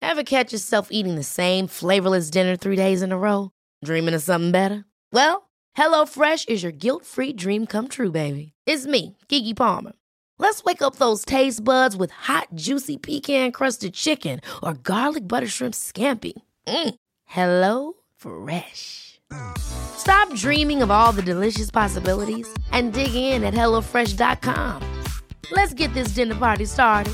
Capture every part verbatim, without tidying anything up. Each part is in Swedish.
Ever catch yourself eating the same flavorless dinner three days in a row? Dreaming of something better? Well, HelloFresh is your guilt-free dream come true, baby. It's me, Keke Palmer. Let's wake up those taste buds with hot, juicy pecan-crusted chicken or garlic butter shrimp scampi. Mm. Hello Fresh. Stop dreaming of all the delicious possibilities and dig in at hello fresh dot com. Let's get this dinner party started.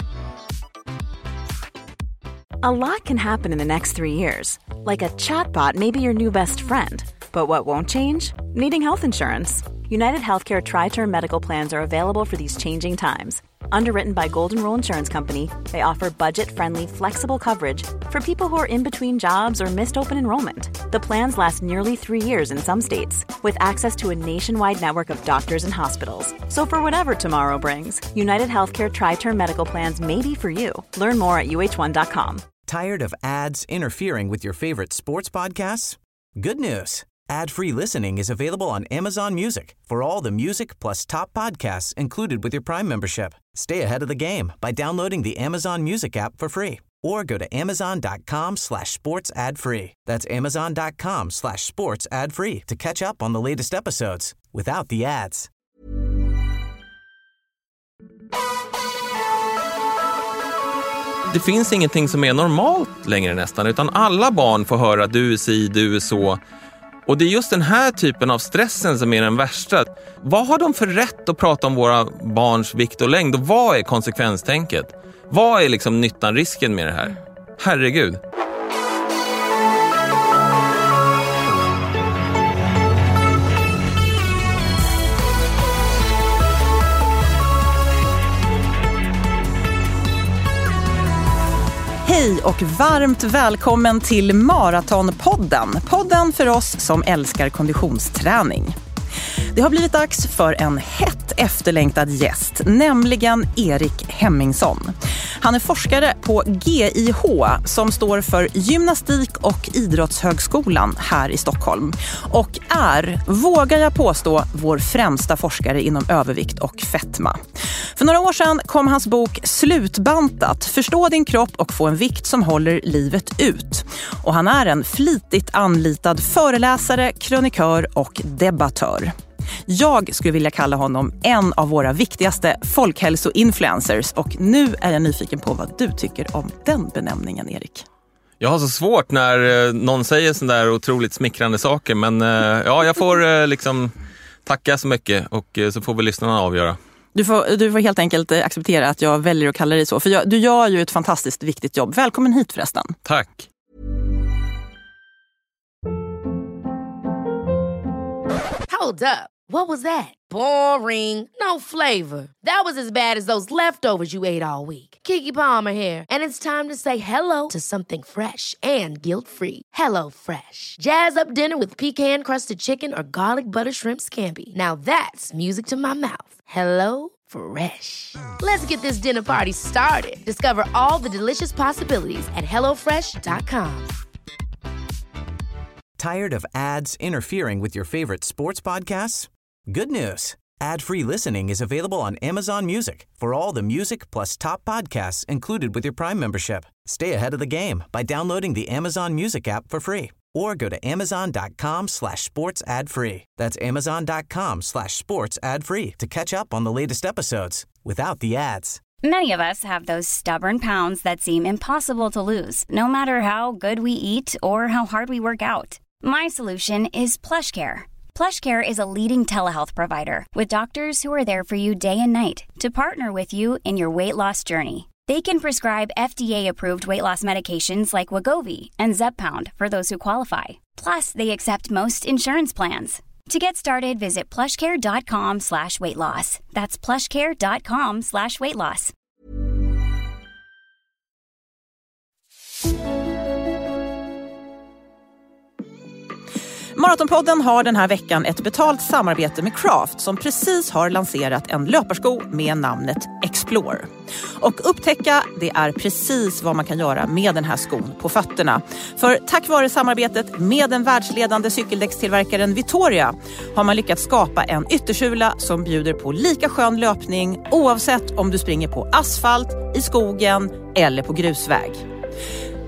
A lot can happen in the next three years. Like a chatbot may be your new best friend. But what won't change? Needing health insurance. United Healthcare Tri-Term Medical Plans are available for these changing times. Underwritten by Golden Rule Insurance Company, they offer budget-friendly, flexible coverage for people who are in between jobs or missed open enrollment. The plans last nearly three years in some states, with access to a nationwide network of doctors and hospitals. So for whatever tomorrow brings, United Healthcare Tri-Term Medical Plans may be for you. Learn more at U H one dot com. Tired of ads interfering with your favorite sports podcasts? Good news. Ad-free listening is available on Amazon Music for all the music plus top podcasts included with your Prime membership. Stay ahead of the game by downloading the Amazon Music app for free or go to amazon.com slash sports ad free. That's amazon.com slash sports ad free to catch up on the latest episodes without the ads. Det finns ingenting som är normalt längre nästan, utan alla barn får höra du är si, du är så. Och det är just den här typen av stressen som är den värsta. Vad har de för rätt att prata om våra barns vikt och längd? Och vad är konsekvenstänket? Vad är liksom nyttan, risken med det här? Herregud. Hej och varmt välkommen till Maratonpodden. Podden för oss som älskar konditionsträning. Det har blivit dags för en hett efterlängtad gäst, nämligen Erik Hemmingsson. Han är forskare på G I H som står för Gymnastik- och idrottshögskolan här i Stockholm. Och är, vågar jag påstå, vår främsta forskare inom övervikt och fetma. För några år sedan kom hans bok Slutbantat, förstå din kropp och få en vikt som håller livet ut. Och han är en flitigt anlitad föreläsare, krönikör och debattör. Jag skulle vilja kalla honom en av våra viktigaste folkhälsoinfluencers och nu är jag nyfiken på vad du tycker om den benämningen, Erik. Jag har så svårt när någon säger sådana där otroligt smickrande saker, men ja, jag får liksom tacka så mycket och så får vi lyssnarna avgöra. Du får, du får helt enkelt acceptera att jag väljer att kalla dig så, för jag, du gör ju ett fantastiskt viktigt jobb. Välkommen hit förresten. Tack. Hold up. What was that? Boring. No flavor. That was as bad as those leftovers you ate all week. Keke Palmer here, and it's time to say hello to something fresh and guilt-free. Hello Fresh. Jazz up dinner with pecan-crusted chicken or garlic butter shrimp scampi. Now that's music to my mouth. Hello Fresh. Let's get this dinner party started. Discover all the delicious possibilities at hello fresh dot com. Tired of ads interfering with your favorite sports podcasts? Good news. Ad-free listening is available on Amazon Music for all the music plus top podcasts included with your Prime membership. Stay ahead of the game by downloading the Amazon Music app for free or go to amazon.com slash sports ad free. That's amazon.com slash sports ad free to catch up on the latest episodes without the ads. Many of us have those stubborn pounds that seem impossible to lose, no matter how good we eat or how hard we work out. My solution is PlushCare. PlushCare is a leading telehealth provider with doctors who are there for you day and night to partner with you in your weight loss journey. They can prescribe F D A-approved weight loss medications like Wegovy and Zepbound for those who qualify. Plus, they accept most insurance plans. To get started, visit plushcare.com slash weight loss. That's plushcare.com slash weight loss. Maratonpodden har den här veckan ett betalt samarbete med Craft som precis har lanserat en löparsko med namnet Explore. Och upptäcka, det är precis vad man kan göra med den här skon på fötterna. För tack vare samarbetet med den världsledande cykeldäckstillverkaren Vittoria har man lyckats skapa en yttersula som bjuder på lika skön löpning oavsett om du springer på asfalt, i skogen eller på grusväg.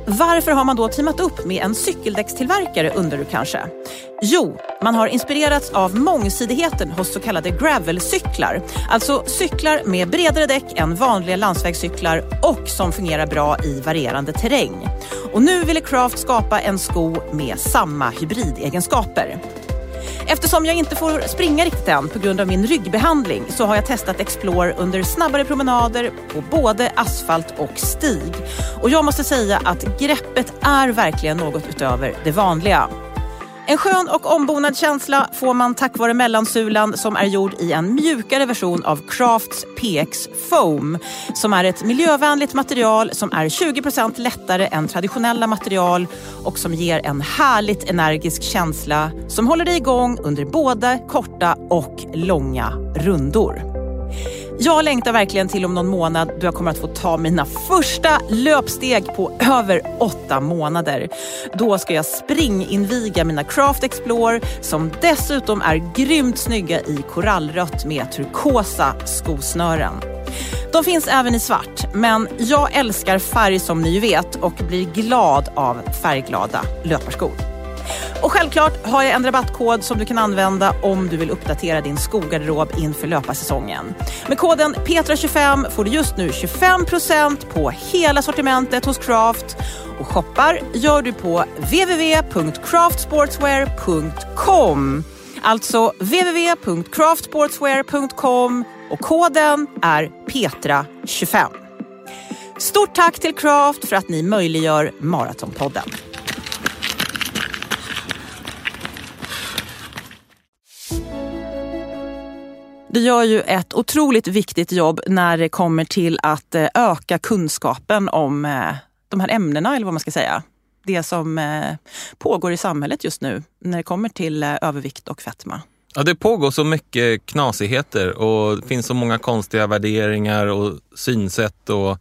Varför har man då teamat upp med en cykeldäckstillverkare, undrar du kanske? Jo, man har inspirerats av mångsidigheten hos så kallade gravelcyklar. Alltså cyklar med bredare däck än vanliga landsvägscyklar och som fungerar bra i varierande terräng. Och nu ville Craft skapa en sko med samma hybridegenskaper. Eftersom jag inte får springa riktigt än på grund av min ryggbehandling så har jag testat Explore under snabbare promenader på både asfalt och stig. Och jag måste säga att greppet är verkligen något utöver det vanliga. En skön och ombonad känsla får man tack vare mellansulan som är gjord i en mjukare version av Crafts P X Foam som är ett miljövänligt material som är tjugo procent lättare än traditionella material och som ger en härligt energisk känsla som håller dig igång under både korta och långa rundor. Jag längtar verkligen till om någon månad då jag kommer att få ta mina första löpsteg på över åtta månader. Då ska jag springinviga mina Craft Explore som dessutom är grymt snygga i korallrött med turkosa skosnören. De finns även i svart, men jag älskar färg som ni vet och blir glad av färgglada löparskor. Och självklart har jag en rabattkod som du kan använda om du vill uppdatera din skogarderob inför löparsäsongen. Med koden Petra tjugofem får du just nu tjugofem procent på hela sortimentet hos Craft. Och shoppar gör du på w w w punkt craft sportswear punkt com. Alltså w w w punkt craft sportswear punkt com och koden är Petra tjugofem. Stort tack till Craft för att ni möjliggör Maratonpodden. Det gör ju ett otroligt viktigt jobb när det kommer till att öka kunskapen om de här ämnena, eller vad man ska säga. Det som pågår i samhället just nu när det kommer till övervikt och fetma. Ja, det pågår så mycket knasigheter och det finns så många konstiga värderingar och synsätt och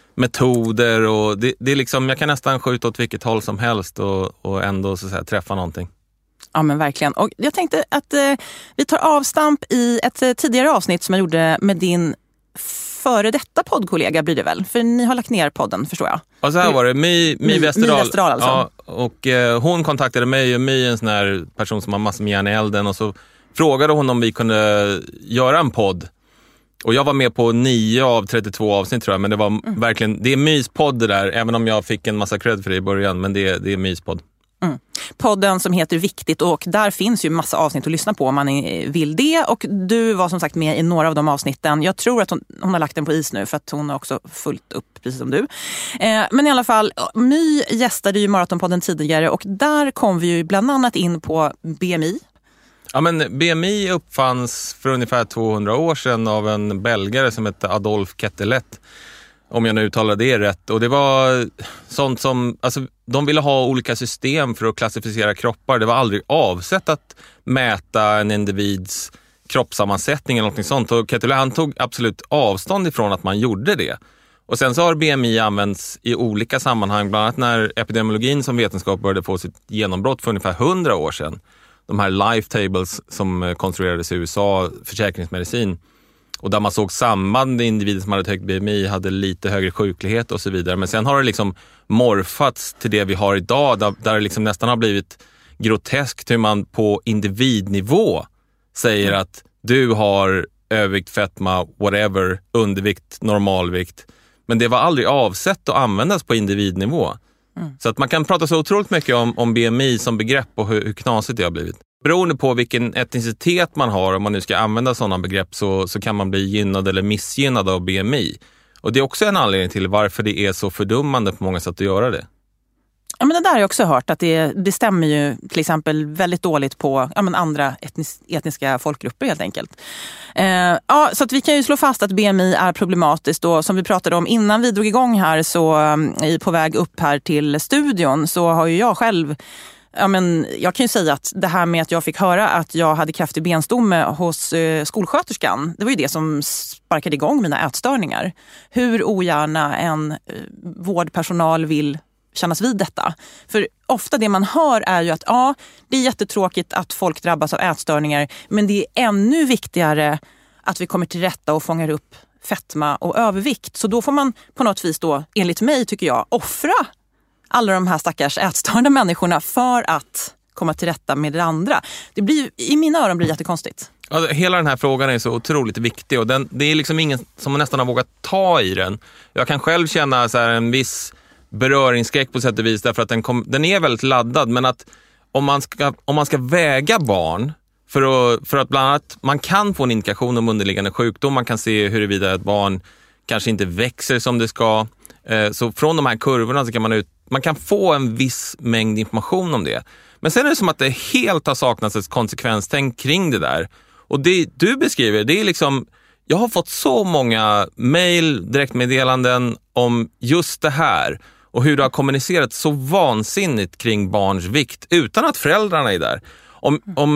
metoder. Och det, det är liksom, jag kan nästan skjuta åt vilket håll som helst och, och ändå så att säga, träffa någonting. Ja, men verkligen. Och jag tänkte att eh, vi tar avstamp i ett eh, tidigare avsnitt som jag gjorde med din före detta poddkollega blir det väl? För ni har lagt ner podden, förstår jag. Ja, så här var det. My, My, My Westerdahl. Westerdahl alltså. Ja, och eh, hon kontaktade mig och My är en sån här person som har massor med järn i elden och så frågade hon om vi kunde göra en podd. Och jag var med på nio av trettiotvå avsnitt tror jag, men det var mm. verkligen, det är Mys podd det där, även om jag fick en massa cred för det i början, men det, det är Mys podd. Mm. Podden som heter Viktigt och där finns ju massa avsnitt att lyssna på om man vill det, och du var som sagt med i några av de avsnitten. Jag tror att hon, hon har lagt den på is nu för att hon har också fullt upp precis som du. Eh, men i alla fall, My gästade ju Maratonpodden tidigare och där kom vi ju bland annat in på B M I. Ja, men B M I uppfanns för ungefär tvåhundra år sedan av en belgare som hette Adolf Kettelet. Om jag nu uttalar det rätt. Och det var sånt som, alltså de ville ha olika system för att klassificera kroppar. Det var aldrig avsett att mäta en individs kroppssammansättning eller något sånt. Och Kettelet, han tog absolut avstånd ifrån att man gjorde det. Och sen så har B M I använts i olika sammanhang, bland annat när epidemiologin som vetenskap började få sitt genombrott för ungefär hundra år sedan. De här life tables som konstruerades i U S A, försäkringsmedicin. Och där man såg samband, individer som hade ett högt B M I hade lite högre sjuklighet och så vidare. Men sen har det liksom morfats till det vi har idag, där, där det liksom nästan har blivit groteskt hur man på individnivå säger mm. att du har övervikt, fetma, whatever, undervikt, normalvikt. Men det var aldrig avsett att användas på individnivå. Mm. Så att man kan prata så otroligt mycket om, om B M I som begrepp och hur, hur knasigt det har blivit. Beroende på vilken etnicitet man har, om man nu ska använda sådana begrepp, så, så kan man bli gynnad eller missgynnad av B M I. Och det är också en anledning till varför det är så fördummande på många sätt att göra det. Ja, men det där har jag också hört att det, det stämmer ju till exempel väldigt dåligt på ja, men andra etnis, etniska folkgrupper helt enkelt. Eh, ja, så att vi kan ju slå fast att B M I är problematiskt, och som vi pratade om innan vi drog igång här, så eh, på väg upp här till studion så har ju jag själv, ja, men jag kan ju säga att det här med att jag fick höra att jag hade kraftig benstomme hos eh, skolsköterskan, det var ju det som sparkade igång mina ätstörningar. Hur ogärna en eh, vårdpersonal vill kännas vid detta. För ofta det man hör är ju att ja, det är jättetråkigt att folk drabbas av ätstörningar, men det är ännu viktigare att vi kommer till rätta och fångar upp fetma och övervikt. Så då får man på något vis då, enligt mig tycker jag, offra alla de här stackars ätstörda människorna för att komma till rätta med det andra. Det blir, i mina öron blir det jättekonstigt. Ja, hela den här frågan är så otroligt viktig och den, det är liksom ingen som nästan har vågat ta i den. Jag kan själv känna så här en viss beröringsskräck på sätt och vis därför att den, kom, den är väldigt laddad, men att om man ska, om man ska väga barn för att, för att bland annat man kan få en indikation om underliggande sjukdom, man kan se huruvida ett barn kanske inte växer som det ska. Så från de här kurvorna så kan man, ut, man kan få en viss mängd information om det. Men sen är det som att det helt har saknats ett konsekvenstänk kring det där. Och det du beskriver, det är liksom, jag har fått så många mejl, direktmeddelanden om just det här. Och hur du har kommunicerat så vansinnigt kring barns vikt utan att föräldrarna är där. Om, om,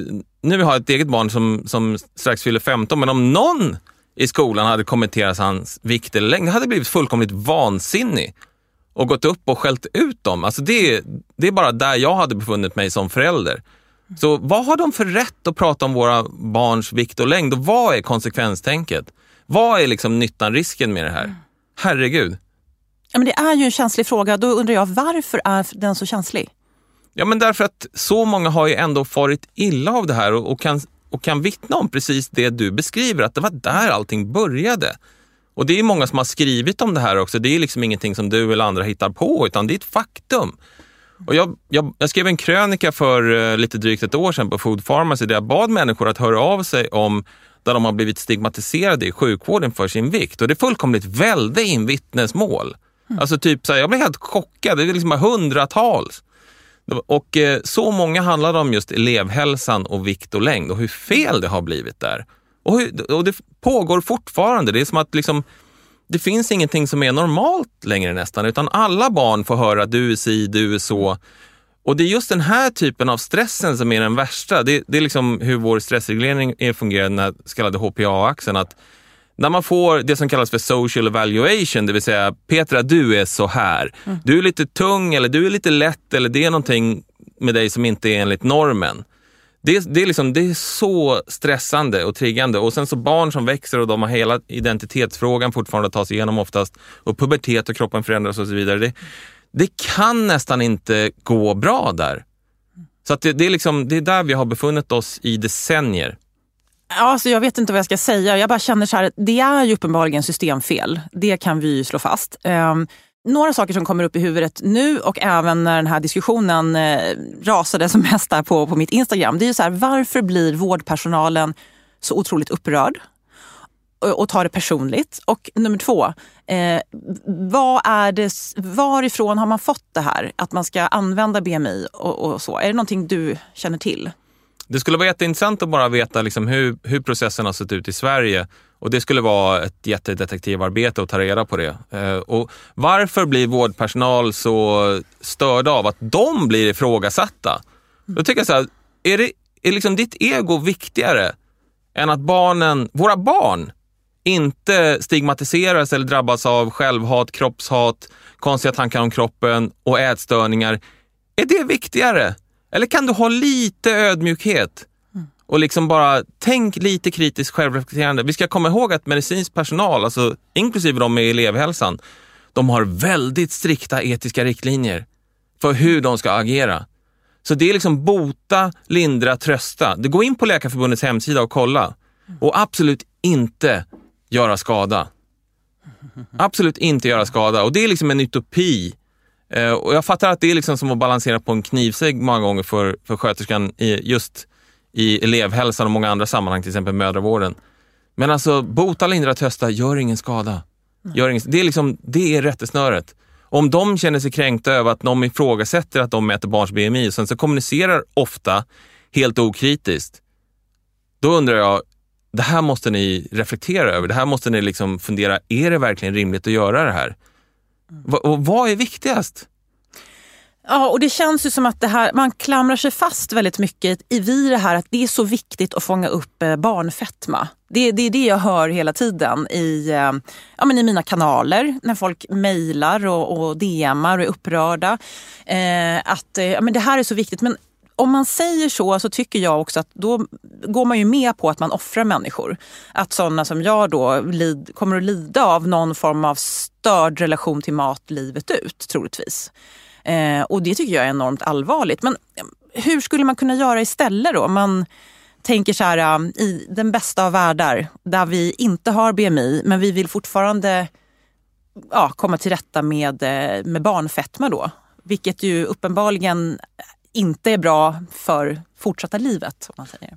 nu har jag ett eget barn som, som strax fyller femton, men om någon i skolan hade kommenterat hans vikt eller längd, hade blivit fullkomligt vansinnig och gått upp och skällt ut dem. Alltså det, det är bara där jag hade befunnit mig som förälder. Så vad har de för rätt att prata om våra barns vikt och längd? Och vad är konsekvenstänket? Vad är liksom nyttan, risken med det här? Herregud. Ja, men det är ju en känslig fråga. Då undrar jag, varför är den så känslig? Ja, men därför att så många har ju ändå farit illa av det här och, och, kan, och kan vittna om precis det du beskriver, att det var där allting började. Och det är många som har skrivit om det här också. Det är liksom ingenting som du eller andra hittar på, utan det är ett faktum. Och jag, jag, jag skrev en krönika för uh, lite drygt ett år sedan på Food Pharmacy där jag bad människor att höra av sig om där de har blivit stigmatiserade i sjukvården för sin vikt. Och det är fullkomligt väldigt in vittnesmål. Mm. Alltså typ så här, jag blev helt chockad. Det är liksom hundratals. Och eh, så många handlade om just elevhälsan och vikt och längd och hur fel det har blivit där. Och, hur, och det pågår fortfarande. Det är som att liksom, det finns ingenting som är normalt längre nästan, utan alla barn får höra att du är si, du är så. Och det är just den här typen av stressen som är den värsta. Det, det är liksom hur vår stressreglering är fungerar, den här så kallade H P A-axeln, att när man får det som kallas för social evaluation, det vill säga Petra, du är så här. Mm. Du är lite tung eller du är lite lätt eller det är någonting med dig som inte är enligt normen. Det, det, är liksom, det är så stressande och triggande. Och sen så barn som växer och de har hela identitetsfrågan fortfarande att ta sig igenom oftast. Och pubertet och kroppen förändras och så vidare. Det, det kan nästan inte gå bra där. Så att det, det, är liksom, det är där vi har befunnit oss i decennier. Ja, alltså jag vet inte vad jag ska säga. Jag bara känner så här, det är ju uppenbarligen systemfel. Det kan vi ju slå fast. Um, några saker som kommer upp i huvudet nu och även när den här diskussionen eh, rasade som mest där på, på mitt Instagram. Det är ju så här, varför blir vårdpersonalen så otroligt upprörd och, och tar det personligt? Och nummer två, eh, vad är det, varifrån har man fått det här? Att man ska använda B M I och, och så. Är det någonting du känner till? Det skulle vara jätteintressant att bara veta liksom hur, hur processen har sett ut i Sverige. Och det skulle vara ett jättedetektivarbete att ta reda på det. Eh, och varför blir vårdpersonal så störda av att de blir ifrågasatta? Då tycker jag så här, är, det, är liksom ditt ego viktigare än att barnen, våra barn inte stigmatiseras eller drabbas av självhat, kroppshat, konstiga tankar om kroppen och ätstörningar? Är det viktigare? Eller kan du ha lite ödmjukhet och liksom bara tänk lite kritiskt självreflekterande? Vi ska komma ihåg att medicinsk personal, alltså inklusive de med elevhälsan, de har väldigt strikta etiska riktlinjer för hur de ska agera. Så det är liksom bota, lindra, trösta. Det går in på Läkarförbundets hemsida och kolla. Och absolut inte göra skada. Absolut inte göra skada. Och det är liksom en utopi. Uh, och jag fattar att det är liksom som att balansera på en knivsägg många gånger för, för sköterskan i, just i elevhälsan och många andra sammanhang, till exempel mödravården. Men alltså, bota, lindra, trösta, gör ingen skada. Gör ingen, det, är liksom, det är rättesnöret. Om de känner sig kränkta över att någon ifrågasätter att de mäter barns B M I och sen så kommunicerar ofta helt okritiskt, då undrar jag, det här måste ni reflektera över. Det här måste ni liksom fundera, är det verkligen rimligt att göra det här? Va, och vad är viktigast? Ja, och det känns ju som att det här, man klamrar sig fast väldigt mycket i vid det här att det är så viktigt att fånga upp barnfetma. Det, det är det jag hör hela tiden i, ja, men i mina kanaler när folk mejlar och, och D M:ar och är upprörda. Eh, att ja, men det här är så viktigt, men om man säger så så tycker jag också att då går man ju med på att man offrar människor. Att sådana som jag då lid, kommer att lida av någon form av störd relation till mat livet ut, troligtvis. Eh, och det tycker jag är enormt allvarligt. Men hur skulle man kunna göra istället då? Man tänker så här, i den bästa av världar, där vi inte har B M I, men vi vill fortfarande ja, komma till rätta med, med barnfetma då. Vilket ju uppenbarligen inte är bra för fortsatta livet, om man säger.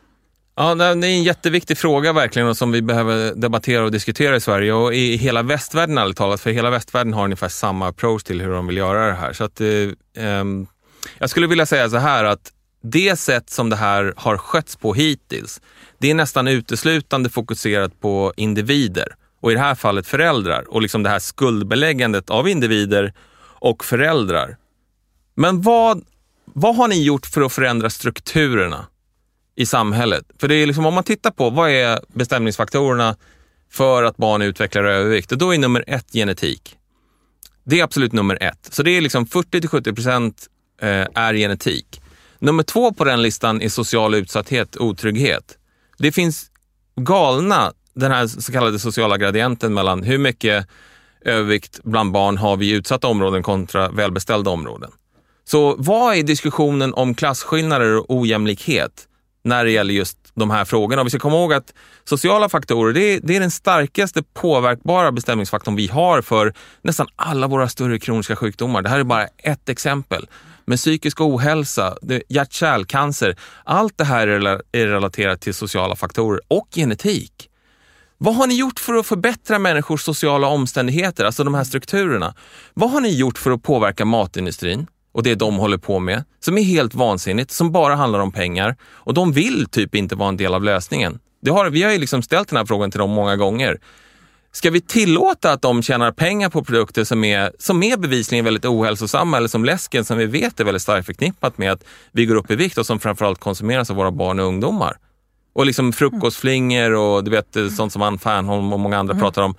Ja, det är en jätteviktig fråga verkligen och som vi behöver debattera och diskutera i Sverige och i hela västvärlden alldeles talat, för hela västvärlden har ungefär samma approach till hur de vill göra det här. Så att, eh, eh, jag skulle vilja säga så här att det sätt som det här har skötts på hittills, det är nästan uteslutande fokuserat på individer och i det här fallet föräldrar och liksom det här skuldbeläggandet av individer och föräldrar. Men vad, vad har ni gjort för att förändra strukturerna i samhället? För det är liksom, om man tittar på vad är bestämningsfaktorerna för att barn utvecklar övervikt, och då är nummer ett genetik. Det är absolut nummer ett. Så det är liksom fyrtio till sjuttio procent är genetik. Nummer två på den listan är social utsatthet, otrygghet. Det finns galna, den här så kallade sociala gradienten mellan hur mycket övervikt bland barn har vi i utsatta områden kontra välbeställda områden. Så vad är diskussionen om klasskillnader och ojämlikhet när det gäller just de här frågorna? Och vi ska komma ihåg att sociala faktorer, det är, det är den starkaste påverkbara bestämningsfaktorn vi har för nästan alla våra större kroniska sjukdomar. Det här är bara ett exempel. Men psykisk ohälsa, hjärt-kärlcancer, allt det här är relaterat till sociala faktorer och genetik. Vad har ni gjort för att förbättra människors sociala omständigheter, alltså de här strukturerna? Vad har ni gjort för att påverka matindustrin och det de håller på med, som är helt vansinnigt, som bara handlar om pengar, och de vill typ inte vara en del av lösningen? Det har, vi har ju liksom ställt den här frågan till dem många gånger. Ska vi tillåta att de tjänar pengar på produkter som är, som är bevisligen väldigt ohälsosamma, eller som läsken som vi vet är väldigt starkt förknippat med att vi går upp i vikt och som framförallt konsumeras av våra barn och ungdomar? Och liksom frukostflingor och du vet sånt som Ann Fernholm och många andra mm. pratar om.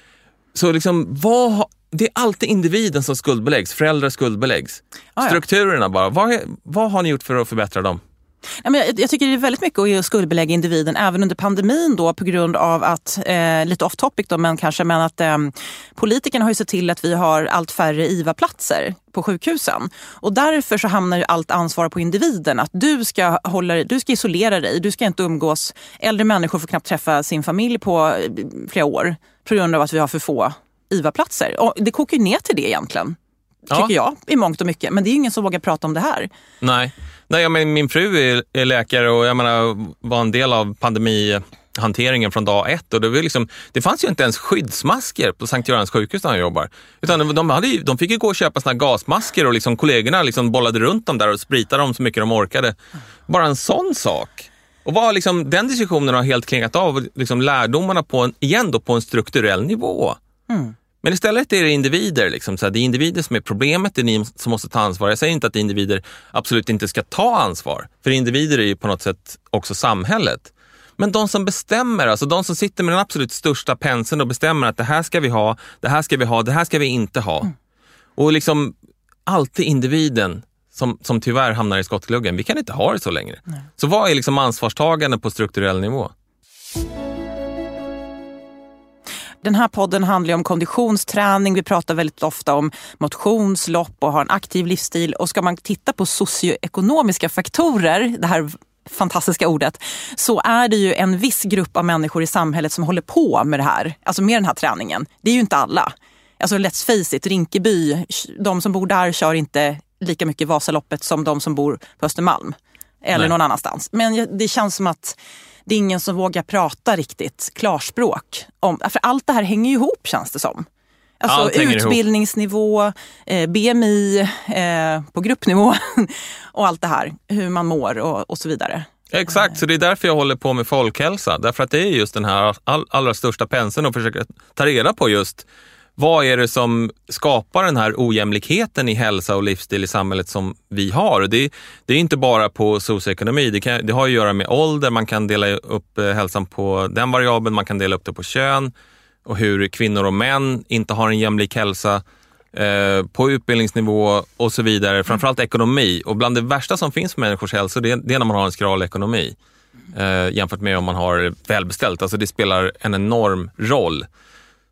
Så liksom, vad, det är alltid individen som skuldbeläggs, föräldrar skuldbeläggs. Ah, ja. Strukturerna bara, vad, vad har ni gjort för att förbättra dem? Jag, jag tycker det är väldigt mycket att skuldbelägga individen även under pandemin då, på grund av att, eh, lite off topic då, men kanske, men att eh, politikerna har ju sett till att vi har allt färre I V A-platser på sjukhusen. Och därför så hamnar ju allt ansvar på individen, att du ska, hålla, du ska isolera dig, du ska inte umgås. Äldre människor får knappt träffa sin familj på flera år på grund av att vi har för få I V A-platser. Och det kokar ju ner till det egentligen, tycker ja. jag, i mångt och mycket. Men det är ju ingen som vågar prata om det här. Nej. Nej, men min fru är, är läkare och jag menar, var en del av pandemihanteringen från dag ett. Och det, var liksom, det fanns ju inte ens skyddsmasker på Sankt Görans sjukhus där han jobbar. Utan de, hade ju, de fick ju gå och köpa såna gasmasker och liksom kollegorna liksom bollade runt dem där och spritade dem så mycket de orkade. Bara en sån sak. Och vad liksom, den diskussionen har helt klingat av liksom lärdomarna på en, igen då på en strukturell nivå. Mm. Men istället är det individer, liksom, så här, det är individer som är problemet, det är ni som måste ta ansvar. Jag säger inte att individer absolut inte ska ta ansvar, för individer är ju på något sätt också samhället. Men de som bestämmer, alltså de som sitter med den absolut största penseln och bestämmer att det här ska vi ha, det här ska vi ha, det här ska vi inte ha. Mm. Och liksom alltid individen som, som tyvärr hamnar i skottgluggen, vi kan inte ha det så längre. Nej. Så vad är liksom ansvarstagande på strukturell nivå? Den här podden handlar om konditionsträning. Vi pratar väldigt ofta om motionslopp och har en aktiv livsstil. Och ska man titta på socioekonomiska faktorer, det här fantastiska ordet, så är det ju en viss grupp av människor i samhället som håller på med det här. Alltså med den här träningen. Det är ju inte alla. Alltså let's face it, Rinkeby, de som bor där kör inte lika mycket Vasaloppet som de som bor på Östermalm. Eller Nej. någon annanstans. Men det känns som att det är ingen som vågar prata riktigt klarspråk om, för allt det här hänger ju ihop, känns det som. Alltså utbildningsnivå, eh, B M I eh, på gruppnivå och allt det här, hur man mår och, och så vidare. Exakt, så det är därför jag håller på med folkhälsa. Därför att det är just den här all, allra största penseln och försöka ta reda på just vad är det som skapar den här ojämlikheten i hälsa och livsstil i samhället som vi har. Och det, det är inte bara på socioekonomi, det, kan, det har att göra med ålder, man kan dela upp hälsan på den variabeln, man kan dela upp det på kön och hur kvinnor och män inte har en jämlik hälsa eh, på utbildningsnivå och så vidare. Framförallt ekonomi, och bland det värsta som finns för människors hälsa det, det är när man har en skral ekonomi eh, jämfört med om man har välbeställt. Alltså det spelar en enorm roll.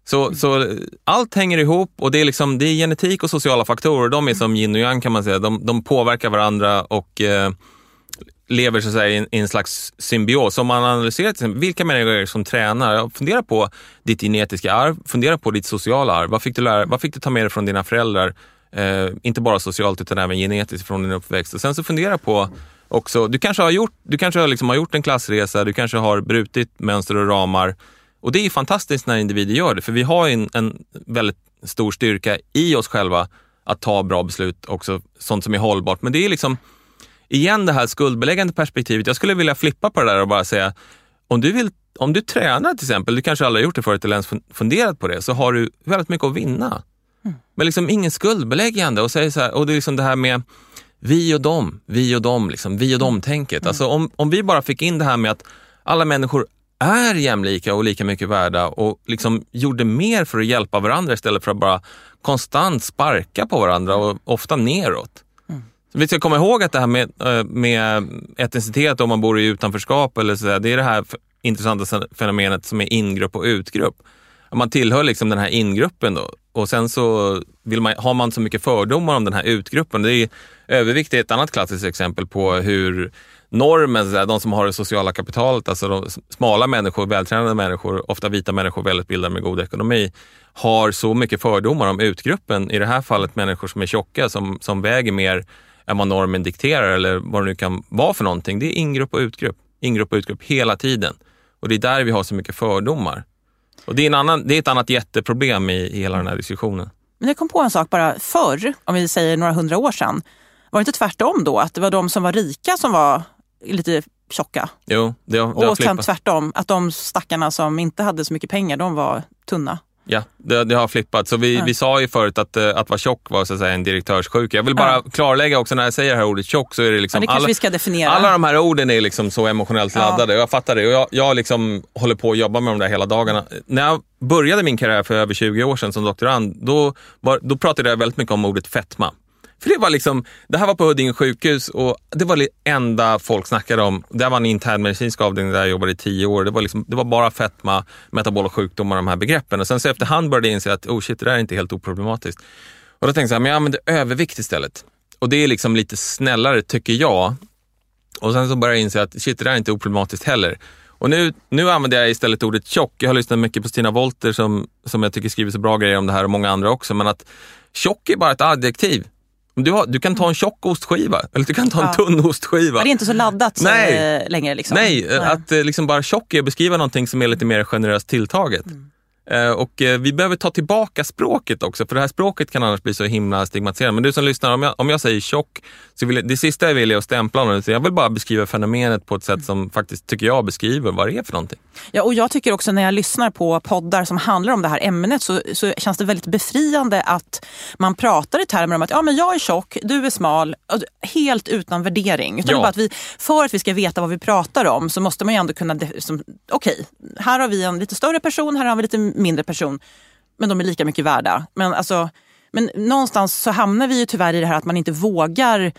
Så, så allt hänger ihop och det är, liksom, det är genetik och sociala faktorer. De är som yin och yang kan man säga. De, de påverkar varandra och eh, lever så att säga, i, en, i en slags symbios. Om man analyserar till exempel, vilka människor är det som tränar? Fundera på ditt genetiska arv, fundera på ditt sociala arv. Vad fick du, lära, vad fick du ta med dig från dina föräldrar? Eh, inte bara socialt utan även genetiskt från din uppväxt. Och sen så fundera på också, du kanske har gjort, du kanske har, liksom har gjort en klassresa, du kanske har brutit mönster och ramar. Och det är fantastiskt när individer gör det, för vi har en, en väldigt stor styrka i oss själva att ta bra beslut, också sånt som är hållbart. Men det är liksom, igen det här skuldbeläggande perspektivet. Jag skulle vilja flippa på det där och bara säga, om du, vill, om du tränar till exempel, du kanske aldrig har gjort det förut eller ens funderat på det, så har du väldigt mycket att vinna. Mm. Men liksom ingen skuldbeläggande och, säger så här, och det är liksom det här med vi och dem, vi och dem, liksom, vi och dem-tänket. Mm. Alltså om, om vi bara fick in det här med att alla människor är jämlika och lika mycket värda och liksom gjorde mer för att hjälpa varandra istället för att bara konstant sparka på varandra och ofta neråt. Mm. Så vi ska komma ihåg att det här med, med etnicitet, om man bor i utanförskap eller så där, det är det här intressanta fenomenet som är ingrupp och utgrupp. Man tillhör liksom den här ingruppen då och sen så vill man, har man så mycket fördomar om den här utgruppen. Det är övervikt är ett annat klassiskt exempel på hur normen, de som har det sociala kapitalet, alltså de smala människor, vältränade människor, ofta vita människor, välutbildade med god ekonomi, har så mycket fördomar om utgruppen. I det här fallet människor som är tjocka, som, som väger mer än vad normen dikterar eller vad det nu kan vara för någonting. Det är ingrupp och utgrupp. Ingrupp och utgrupp hela tiden. Och det är där vi har så mycket fördomar. Och det är, en annan, det är ett annat jätteproblem i, i hela den här diskussionen. Men jag kom på en sak bara förr, om vi säger några hundra år sedan. Var det inte tvärtom då? Att det var de som var rika som var lite tjocka? Jo, det har, det har Och sen flippat. tvärtom, att de stackarna som inte hade så mycket pengar, de var tunna. Ja, det, det har flippat. Så vi, ja. vi sa ju förut att, att vara tjock var så att säga en direktörssjuk. Jag vill bara ja. klarlägga också när jag säger det här ordet tjock, så är det liksom... Ja, det alla, vi ska definiera. Alla de här orden är liksom så emotionellt laddade. Ja. Jag fattar det. Och jag, jag liksom håller på att jobba med de där hela dagarna. När jag började min karriär för över tjugo år sedan som doktorand, då, var, då pratade jag väldigt mycket om ordet fetma. För det var liksom, det här var på Huddinge sjukhus och det var det enda folk snackade om. Det var en internmedicinsk avdelning där jag jobbade i tio år. Det var, liksom, det var bara fetma, metabola sjukdomar, de här begreppen. Och sen så efterhand började jag inse att oh shit, det där är inte helt oproblematiskt. Och då tänkte jag, men jag använder övervikt istället. Och det är liksom lite snällare tycker jag. Och sen så började jag inse att shit, det där är inte oproblematiskt heller. Och nu, nu använder jag istället ordet tjock. Jag har lyssnat mycket på Stina Wolter som, som jag tycker skriver så bra grejer om det här och många andra också. Men att tjock är bara ett adjektiv. Du, har, du kan ta en tjock ostskiva eller du kan ta en ja. tunn ostskiva. Men det är inte så laddat så Nej. längre. Liksom. Nej, Nej, att liksom bara tjock är att beskriva någonting som är lite mer generöst tilltaget. Mm. Uh, och uh, vi behöver ta tillbaka språket också, för det här språket kan annars bli så himla stigmatiserande. Men du som lyssnar, om jag, om jag säger tjock, så vill jag, det sista jag vill är att stämpla något. Jag vill bara beskriva fenomenet på ett sätt som faktiskt tycker jag beskriver vad det är för någonting. Ja, och jag tycker också när jag lyssnar på poddar som handlar om det här ämnet så, så känns det väldigt befriande att man pratar i termer om att ja, men jag är tjock, du är smal, helt utan värdering. Utan ja. bara att vi, för att vi ska veta vad vi pratar om så måste man ju ändå kunna, okej, okay, här har vi en lite större person, här har vi lite mindre person, men de är lika mycket värda. Men, alltså, men någonstans så hamnar vi ju tyvärr i det här att man inte vågar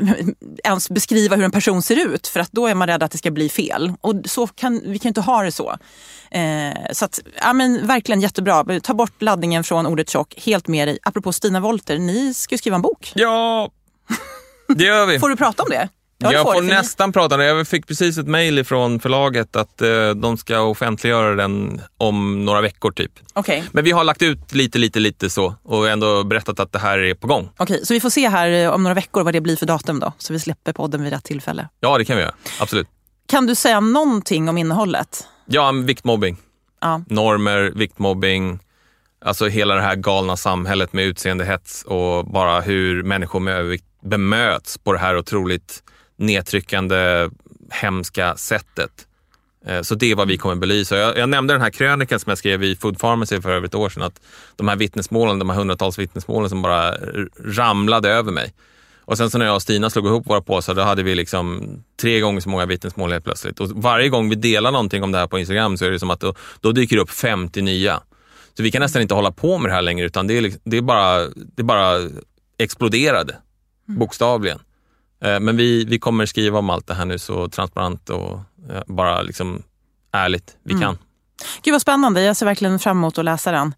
ens beskriva hur en person ser ut, för att då är man rädd att det ska bli fel. Och så kan, vi kan inte ha det så. Eh, så att, ja men verkligen jättebra. Ta bort laddningen från ordet tjock, helt med dig. Apropå Stina Wolter, ni ska ju skriva en bok. Ja, det gör vi. Får du prata om det? Ja, jag får, får nästan ni... prata om det. Jag fick precis ett mejl från förlaget att eh, de ska offentliggöra den om några veckor typ. Okay. Men vi har lagt ut lite, lite, lite så och ändå berättat att det här är på gång. Okej, okay, så vi får se här om några veckor vad det blir för datum då, så vi släpper podden vid rätt tillfälle. Ja, det kan vi göra. Absolut. Kan du säga någonting om innehållet? Ja, viktmobbing. Ja. Normer, viktmobbing, alltså hela det här galna samhället med utseendehets och bara hur människor med övervikt bemöts på det här otroligt nedtryckande, hemska sättet. Så det är vad vi kommer belysa. Jag, jag nämnde den här krönikan som jag skrev i Food Pharmacy för över ett år sedan, att de här vittnesmålen, de här hundratals vittnesmålen som bara ramlade över mig. Och sen så när jag och Stina slog ihop våra påsar, då hade vi liksom tre gånger så många vittnesmål helt plötsligt. Och varje gång vi delar någonting om det här på Instagram så är det som att då, då dyker det upp femtio nya. Så vi kan nästan inte hålla på med det här längre, utan det är, liksom, det är, bara, det är bara exploderade, bokstavligen. Men vi, vi kommer skriva om allt det här nu så transparent och bara liksom ärligt vi kan. Mm. Gud vad spännande, jag ser verkligen fram emot att läsa den.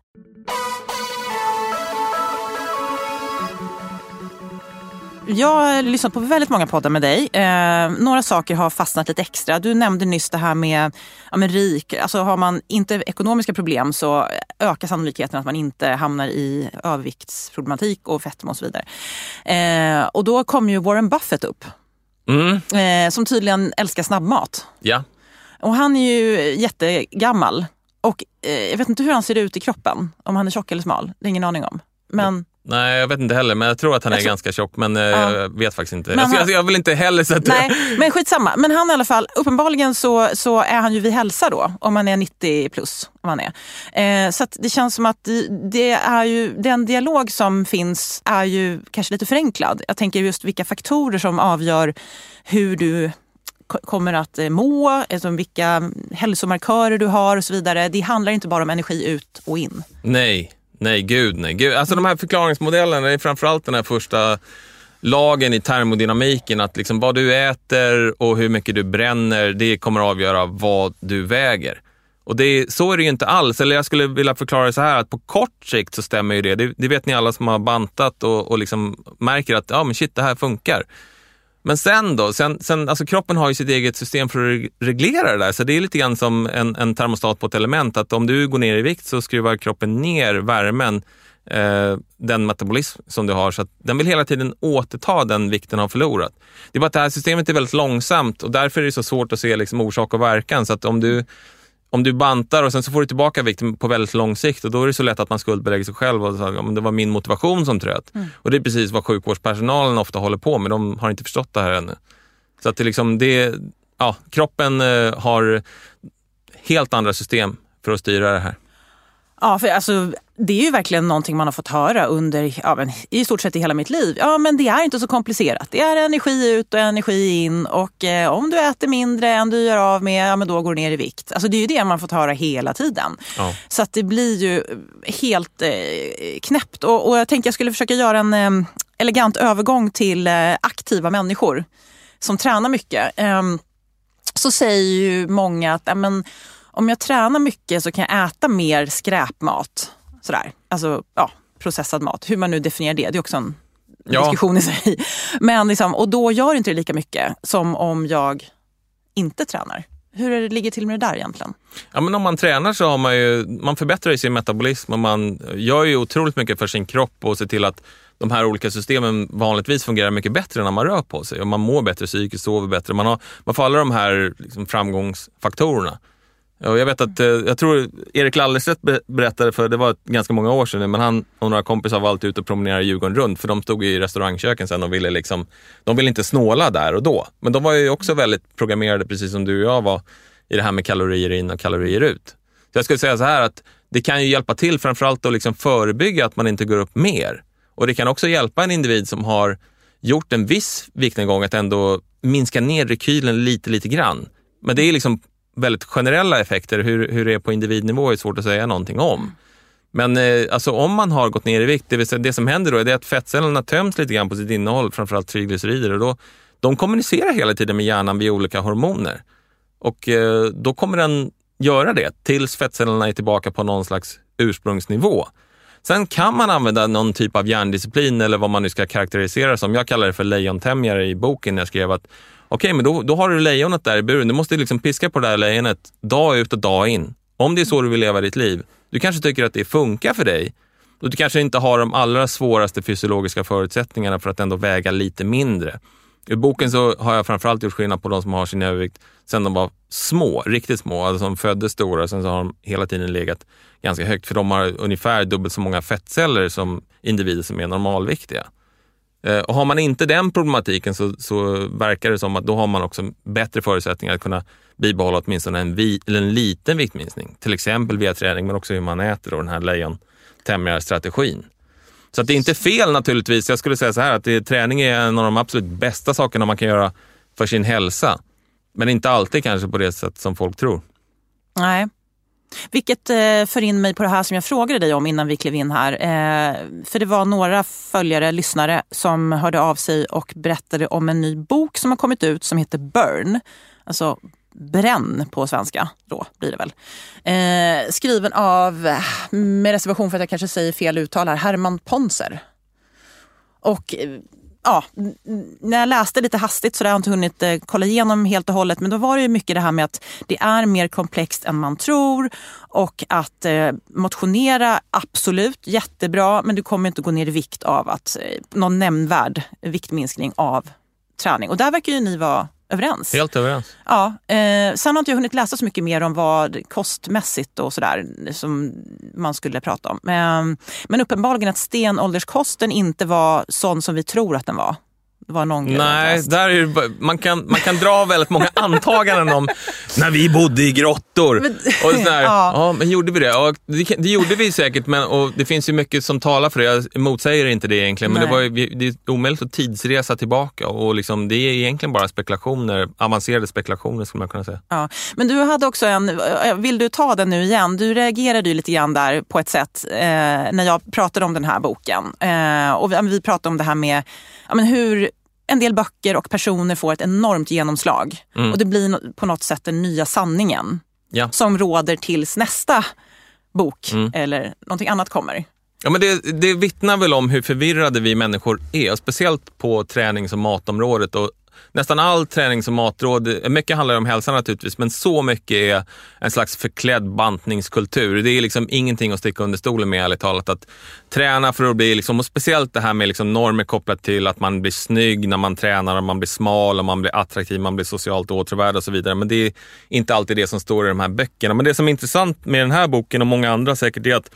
Jag har lyssnat på väldigt många poddar med dig. Eh, några saker har fastnat lite extra. Du nämnde nyss det här med, ja, med rik. Alltså har man inte ekonomiska problem så ökar sannolikheten att man inte hamnar i överviktsproblematik och fetma och så vidare. Eh, och då kom ju Warren Buffett upp. Mm. Eh, som tydligen älskar snabbmat. Ja. Och han är ju jättegammal. Och eh, jag vet inte hur han ser ut i kroppen. Om han är tjock eller smal. Det är ingen aning om. Men... Nej, jag vet inte heller, men jag tror att han är tror... ganska tjock, men ja. jag vet faktiskt inte. Han... Jag, jag vill inte heller sätta... Nej, men skitsamma. Men han i alla fall, uppenbarligen så, så är han ju vid hälsa då, om man är nittio plus, om man är. Eh, så att det känns som att det är ju, den dialog som finns är ju kanske lite förenklad. Jag tänker just vilka faktorer som avgör hur du kommer att må, alltså vilka hälsomarkörer du har och så vidare. Det handlar inte bara om energi ut och in. Nej. Nej, gud nej. Gud. Alltså de här förklaringsmodellerna är framförallt den här första lagen i termodynamiken. Att liksom vad du äter och hur mycket du bränner, det kommer att avgöra vad du väger. Och det, så är det ju inte alls. Eller jag skulle vilja förklara det så här, att på kort sikt så stämmer ju det. Det, det vet ni alla som har bantat och, och liksom märker att ja men shit, det här funkar. Men sen då, sen, sen, alltså kroppen har ju sitt eget system för att reglera det där. Så det är lite grann som en, en termostat på ett element. Att om du går ner i vikt så skruvar kroppen ner värmen, eh, den metabolism som du har. Så att den vill hela tiden återta den vikten har förlorat. Det är bara att det här systemet är väldigt långsamt och därför är det så svårt att se liksom orsak och verkan. Så att om du... Om du bantar och sen så får du tillbaka vikten på väldigt lång sikt och då är det så lätt att man skuldbelägger sig själv och säger att det var min motivation som tröt. Mm. Och det är precis vad sjukvårdspersonalen ofta håller på med. De har inte förstått det här ännu. Så att det liksom, det, ja, kroppen eh, har helt andra system för att styra det här. Ja, för alltså, det är ju verkligen någonting man har fått höra under ja, men, i stort sett i hela mitt liv. Ja, men det är inte så komplicerat. Det är energi ut och energi in och eh, om du äter mindre än du gör av med, ja men då går du ner i vikt. Alltså det är ju det man fått höra hela tiden. Ja. Så att det blir ju helt eh, knäppt. Och, och jag tänkte jag skulle försöka göra en eh, elegant övergång till eh, aktiva människor som tränar mycket. Eh, så säger ju många att ja, men, om jag tränar mycket så kan jag äta mer skräpmat. Sådär. Alltså, ja, processad mat. Hur man nu definierar det, det är också en ja. diskussion i sig. Men liksom, och då gör inte det lika mycket som om jag inte tränar. Hur är det ligger till med det där egentligen? Ja, men om man tränar så har man ju, man förbättrar ju sin metabolism och man gör ju otroligt mycket för sin kropp och ser till att de här olika systemen vanligtvis fungerar mycket bättre när man rör på sig. Och man mår bättre psykiskt, sover bättre. Man, har, man får alla de här liksom, framgångsfaktorerna. Och jag vet att, jag tror Erik Lallerstedt berättade för, det var ganska många år sedan, men han och några kompisar var alltid ute och promenerade Djurgården runt, för de stod i restaurangköken sen och ville liksom, de ville inte snåla där och då. Men de var ju också väldigt programmerade, precis som du och jag var, i det här med kalorier in och kalorier ut. Så jag skulle säga så här att det kan ju hjälpa till framförallt att liksom förebygga att man inte går upp mer. Och det kan också hjälpa en individ som har gjort en viss viktnedgång att ändå minska ner rekylen lite, lite grann. Men det är liksom väldigt generella effekter. Hur, hur det är på individnivå är svårt att säga någonting om. Men eh, alltså om man har gått ner i vikt, det vill säga det som händer då är det att fettcellerna töms lite grann på sitt innehåll, framförallt triglycerider, och då, de kommunicerar hela tiden med hjärnan via olika hormoner. Och eh, då kommer den göra det tills fettcellerna är tillbaka på någon slags ursprungsnivå. Sen kan man använda någon typ av hjärndisciplin eller vad man nu ska karaktärisera som. Jag kallar det för lejontämjare i boken när jag skrev att okej, men då, då har du lejonet där i buren. Du måste liksom piska på det här lejonet dag ut och dag in. Om det är så du vill leva ditt liv. Du kanske tycker att det funkar för dig. Och du kanske inte har de allra svåraste fysiologiska förutsättningarna för att ändå väga lite mindre. I boken så har jag framförallt gjort skillnad på de som har sin övervikt sen de var små, riktigt små. Alltså som föddes stora, sen så har de hela tiden legat ganska högt. För de har ungefär dubbelt så många fettceller som individer som är normalviktiga. Och har man inte den problematiken så, så verkar det som att då har man också bättre förutsättningar att kunna bibehålla åtminstone en, vi, eller en liten viktminskning. Till exempel via träning, men också hur man äter och den här lejontämjarstrategin. Så att det är inte fel naturligtvis. Jag skulle säga så här att det, träning är en av de absolut bästa sakerna man kan göra för sin hälsa. Men inte alltid kanske på det sätt som folk tror. Nej. Vilket eh, för in mig på det här som jag frågade dig om innan vi klev in här. Eh, för det var några följare, lyssnare som hörde av sig och berättade om en ny bok som har kommit ut som heter Burn. Alltså Bränn på svenska då blir det väl. Eh, skriven av, med reservation för att jag kanske säger fel uttal här, Herman Ponser. Och ja, när jag läste lite hastigt så där har jag inte hunnit eh, kolla igenom helt och hållet, men då var det ju mycket det här med att det är mer komplext än man tror, och att eh, motionera absolut jättebra, men du kommer inte gå ner i vikt av att eh, någon nämnvärd viktminskning av träning. Och där verkar ju ni vara överens. Helt överens. Ja, eh, sen har inte jag hunnit läsa så mycket mer om vad kostmässigt och sådär som man skulle prata om. Men, men uppenbarligen att stenålderskosten inte var sån som vi tror att den var. Det var någon Nej, där är det, man, kan, man kan dra väldigt många antaganden om när vi bodde i grottor. Men, och sådär, ja. ja, men gjorde vi det? Och det? Det gjorde vi säkert, men och det finns ju mycket som talar för det. Jag motsäger inte det egentligen, men det, var, det är omöjligt att tidsresa tillbaka. Och liksom, det är egentligen bara spekulationer, avancerade spekulationer skulle man kunna säga. Ja. Men du hade också en, vill du ta den nu igen? Du reagerade ju lite grann där på ett sätt eh, när jag pratade om den här boken. Eh, och vi, vi pratade om det här med ja, men hur en del böcker och personer får ett enormt genomslag. Mm. Och det blir på något sätt den nya sanningen ja. som råder tills nästa bok mm. eller någonting annat kommer. Ja, men det, det vittnar väl om hur förvirrade vi människor är. Och speciellt på tränings- och matområdet. Och nästan all tränings- och matråd, mycket handlar om hälsa naturligtvis, men så mycket är en slags förklädd bantningskultur. Det är liksom ingenting att sticka under stolen med, ärligt talat. Att träna för att bli, liksom, och speciellt det här med liksom normer kopplat till att man blir snygg när man tränar, och man blir smal och man blir attraktiv, man blir socialt åtråvärd och så vidare. Men det är inte alltid det som står i de här böckerna. Men det som är intressant med den här boken och många andra säkert är att,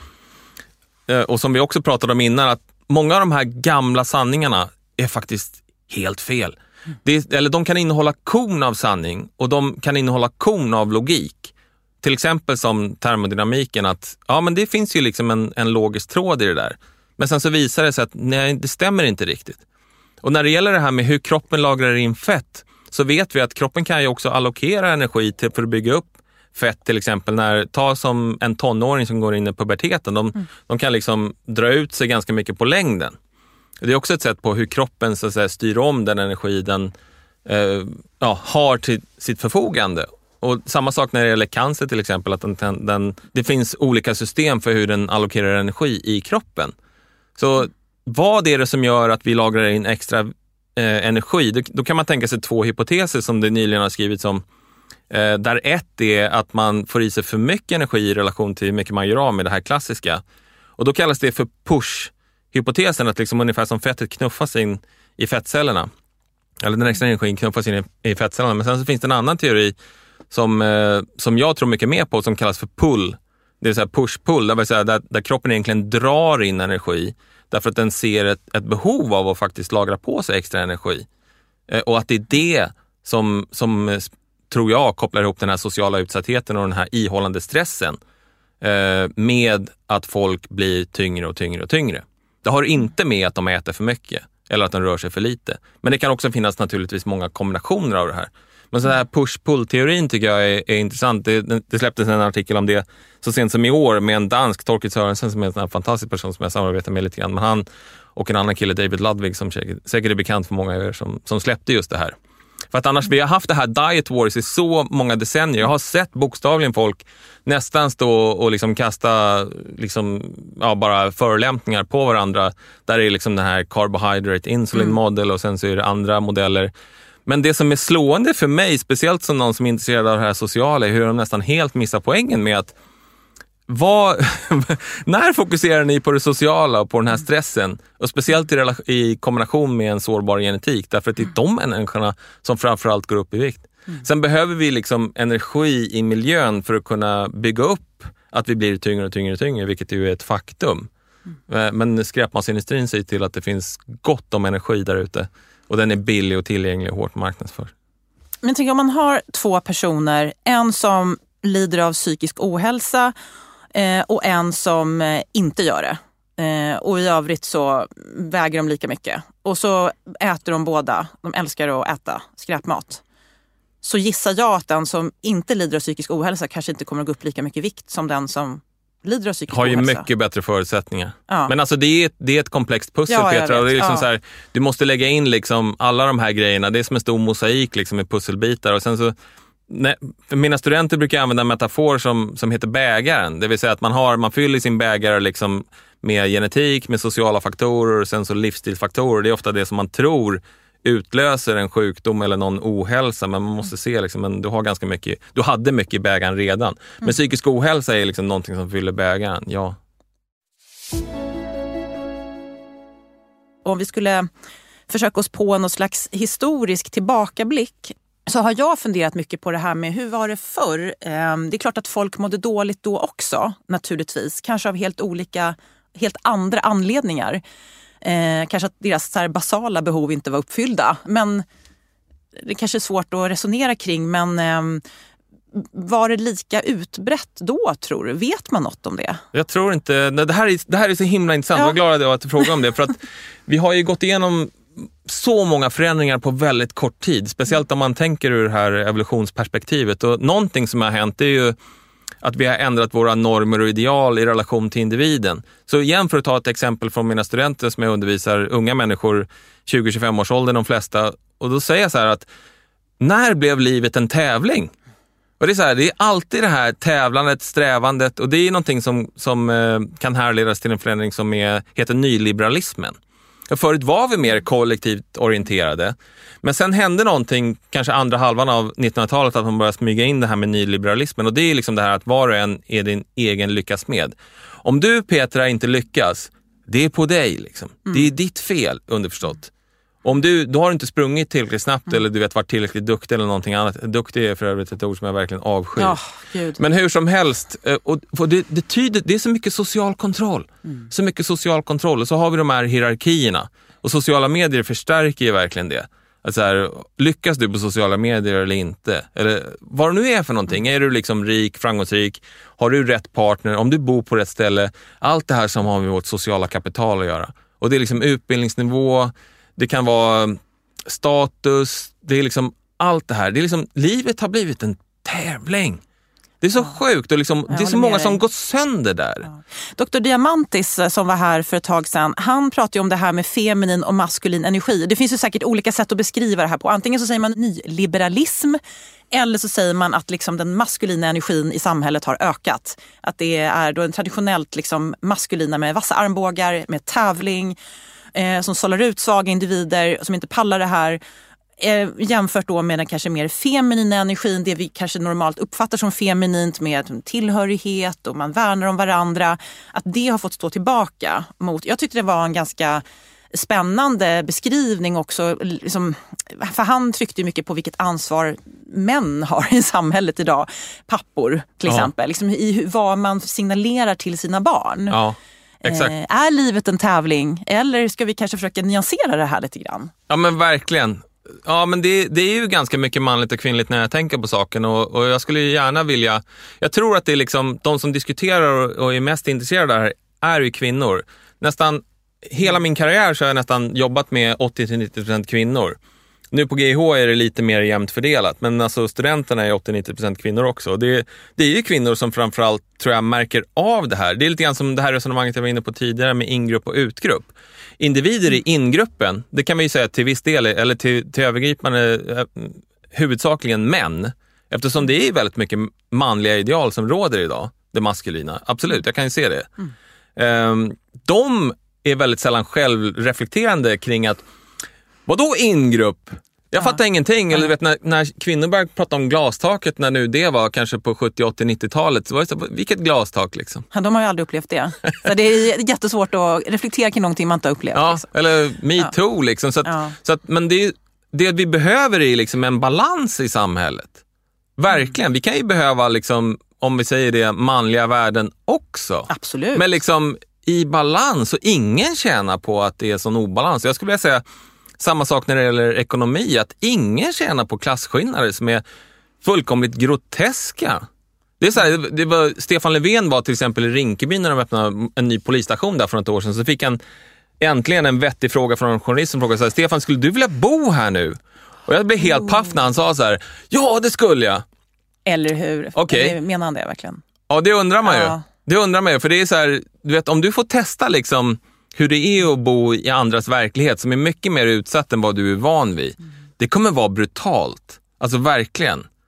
och som vi också pratade om innan, att många av de här gamla sanningarna är faktiskt helt fel. Det, eller de kan innehålla korn av sanning och de kan innehålla korn av logik. Till exempel som termodynamiken, att ja, men det finns ju liksom en, en logisk tråd i det där. Men sen så visar det sig att nej, det stämmer inte riktigt. Och när det gäller det här med hur kroppen lagrar in fett, så vet vi att kroppen kan ju också allokera energi till, för att bygga upp fett, till exempel. När, ta som en tonåring som går in i puberteten, de, mm. de kan liksom dra ut sig ganska mycket på längden. Det är också ett sätt på hur kroppen så att säga, styr om den energi den eh, ja, har till sitt förfogande. Och samma sak när det gäller cancer till exempel, att den, den, det finns olika system för hur den allokerar energi i kroppen. Så vad är det som gör att vi lagrar in extra eh, energi? Då, då kan man tänka sig två hypoteser som det nyligen har skrivits om. Eh, där ett är att man får i sig för mycket energi i relation till hur mycket man gör av med det här klassiska. Och då kallas det för push hypotesen, att liksom ungefär som fettet knuffas in i fettcellerna. Eller den extra energin knuffas in i, i fettcellerna. Men sen så finns det en annan teori som, eh, som jag tror mycket mer på, som kallas för pull. Det är så här push-pull, där, vill säga, där, där kroppen egentligen drar in energi. Därför att den ser ett, ett behov av att faktiskt lagra på sig extra energi. Eh, och att det är det som, som tror jag kopplar ihop den här sociala utsattheten och den här ihållande stressen eh, med att folk blir tyngre och tyngre och tyngre. Det har inte med att de äter för mycket eller att de rör sig för lite. Men det kan också finnas naturligtvis många kombinationer av det här. Men så här push-pull-teorin tycker jag är, är intressant. Det, det släpptes en artikel om det så sent som i år med en dansk, Torkild Sørensen, som är en sån här fantastisk person som jag samarbetar med lite grann. Men han och en annan kille, David Ludwig, som säkert är bekant för många av er, som, som släppte just det här. För att annars, vi har haft det här diet wars i så många decennier. Jag har sett bokstavligen folk nästan stå och liksom kasta liksom, ja, bara förolämpningar på varandra. Där är liksom den här carbohydrate insulin model och sen så är det andra modeller. Men det som är slående för mig, speciellt som någon som är intresserad av det här sociala, är hur de nästan helt missar poängen med att vad, när fokuserar ni på det sociala och på den här stressen? Och speciellt i, relation, i kombination med en sårbar genetik. Därför att det är de människorna som framförallt går upp i vikt. Mm. Sen behöver vi liksom energi i miljön för att kunna bygga upp att vi blir tyngre och tyngre och tyngre, vilket ju är ett faktum. Mm. Men skräpmasindustrin säger till att det finns gott om energi där ute. Och den är billig och tillgänglig och hårt marknadsförd. Men tänk om man har två personer, en som lider av psykisk ohälsa eh, och en som eh, inte gör det. Eh, och i övrigt så väger de lika mycket. Och så äter de båda, de älskar att äta skräpmat. Så gissar jag att den som inte lider av psykisk ohälsa kanske inte kommer att gå upp lika mycket vikt som den som lider av psykisk har ju ohälsa. Mycket bättre förutsättningar. Ja. Men alltså det är, det är ett komplext pussel, ja, Petra. Och det är liksom ja. så här, du måste lägga in liksom alla de här grejerna. Det är som en stor mosaik liksom med pusselbitar. Och sen så nej, för mina studenter brukar använda en metafor som, som heter bägaren. Det vill säga att man, har, man fyller sin bägare liksom med genetik, med sociala faktorer och sen så livsstilsfaktorer. Det är ofta det som man tror utlöser en sjukdom eller någon ohälsa, men man måste se liksom, men du har ganska mycket, du hade mycket i bägaren redan. Men mm. psykisk ohälsa är liksom någonting som fyller bägaren, ja. Om vi skulle försöka oss på någon slags historisk tillbakablick, så har jag funderat mycket på det här med hur var det förr. Det är klart att folk mådde dåligt då också, naturligtvis. Kanske av helt olika, helt andra anledningar. Eh, kanske att deras så här basala behov inte var uppfyllda. Men det kanske är svårt att resonera kring. Men eh, var det lika utbrett då, tror du? Vet man något om det? Jag tror inte. Det här är, det här är så himla intressant. Ja. Jag är glad att du frågar om det. För att vi har ju gått igenom så många förändringar på väldigt kort tid. Speciellt om man tänker ur det här evolutionsperspektivet. Och någonting som har hänt är ju att vi har ändrat våra normer och ideal i relation till individen. Så igen, för att ta ett exempel från mina studenter som jag undervisar, unga människor, tjugo till tjugofem års ålder de flesta. Och då säger jag så här att när blev livet en tävling? Och det är så här, det är alltid det här tävlandet, strävandet, och det är någonting som, som eh, kan härledas till en förändring som är, heter nyliberalismen. Förut var vi mer kollektivt orienterade. Men sen hände någonting, kanske andra halvan av nittonhundratalet, att man började smyga in det här med nyliberalismen. Och det är liksom det här att var och en är din egen lyckas med. Om du, Petra, inte lyckas, det är på dig liksom. Mm. Det är ditt fel, underförstått. Om du, då har du inte sprungit tillräckligt snabbt mm. eller du vet varit tillräckligt duktig eller någonting annat. Duktig är för övrigt ett ord som jag verkligen avskyr. Oh, Gud. Men hur som helst, och, och det, det, tyder, det är så mycket social kontroll. Mm. Så mycket social kontroll. Och så har vi de här hierarkierna. Och sociala medier förstärker ju verkligen det. Att så här, lyckas du på sociala medier eller inte? Eller vad det nu är för någonting. Mm. Är du liksom rik, framgångsrik? Har du rätt partner? Om du bor på rätt ställe? Allt det här som har med vårt sociala kapital att göra. Och det är liksom utbildningsnivå. Det kan vara status, det är liksom allt det här. Det är liksom, livet har blivit en tävling. Det är så ja. sjukt och liksom, det är så många som gått sönder där. Ja. doktor Diamantis som var här för ett tag sedan, han pratar ju om det här med feminin och maskulin energi. Det finns ju säkert olika sätt att beskriva det här på. Antingen så säger man nyliberalism, eller så säger man att liksom den maskulina energin i samhället har ökat. Att det är då en traditionellt liksom maskulina med vassa armbågar, med tävling, Eh, som sållar ut svaga individer som inte pallar det här, eh, jämfört då med den kanske mer feminina energin, det vi kanske normalt uppfattar som feminint med tillhörighet och man värnar om varandra, att det har fått stå tillbaka mot, jag tyckte det var en ganska spännande beskrivning också, liksom, för han tryckte mycket på vilket ansvar män har i samhället idag, pappor till ja. exempel, liksom, i vad man signalerar till sina barn. Ja. Exakt. Eh, är livet en tävling eller ska vi kanske försöka nyansera det här lite grann? Ja men verkligen. Ja men det, det är ju ganska mycket manligt och kvinnligt när jag tänker på saken och, och jag skulle gärna vilja, jag tror att det är liksom de som diskuterar och, och är mest intresserade här är ju kvinnor. Nästan hela min karriär så har jag nästan jobbat med åttio till nittio procent kvinnor. Nu på G I H är det lite mer jämnt fördelat, men alltså studenterna är åttio till nittio procent kvinnor också. Det, det är ju kvinnor som framförallt tror jag märker av det här. Det är lite grann som det här resonemanget jag var inne på tidigare med ingrupp och utgrupp. Individer i ingruppen, det kan man ju säga till viss del, eller till, till övergripande eh, huvudsakligen män. Eftersom det är väldigt mycket manliga ideal som råder idag, det maskulina. Absolut, jag kan ju se det. Mm. Um, de är väldigt sällan självreflekterande kring att vadå ingrupp? Jag ja. fattar ingenting. Eller vet, när, när kvinnor började prata om glastaket, när nu det var kanske på sjuttio, åttio, nittio-talet, så var det så, vilket glastak liksom? Ja, de har ju aldrig upplevt det. Så det är jättesvårt att reflektera kring någonting man inte har upplevt. Ja, liksom. eller me too ja. liksom. Så att, ja. så att, men det, det vi behöver är liksom en balans i samhället. Verkligen. Mm. Vi kan ju behöva, liksom, om vi säger det, manliga värden också. Absolut. Men liksom i balans, och ingen tjänar på att det är sån obalans. Jag skulle vilja säga samma sak när det gäller ekonomi, att ingen tjänar på klasskillnader som är fullkomligt groteska. Det är så här, det var, Stefan Löfven var till exempel i Rinkeby när de öppnade en ny polisstation där för något år sedan, så fick han äntligen en vettig fråga från en journalist som frågade så här: Stefan, skulle du vilja bo här nu? Och jag blev helt paff när han sa så här: ja, det skulle jag. Eller hur? Okay. Menar han det verkligen? Ja, det undrar man ja. ju. Det undrar man ju, för det är så här, du vet, om du får testa liksom hur det är att bo i andras verklighet som är mycket mer utsatt än vad du är van vid. Mm. Det kommer vara brutalt. Alltså verkligen. Mm.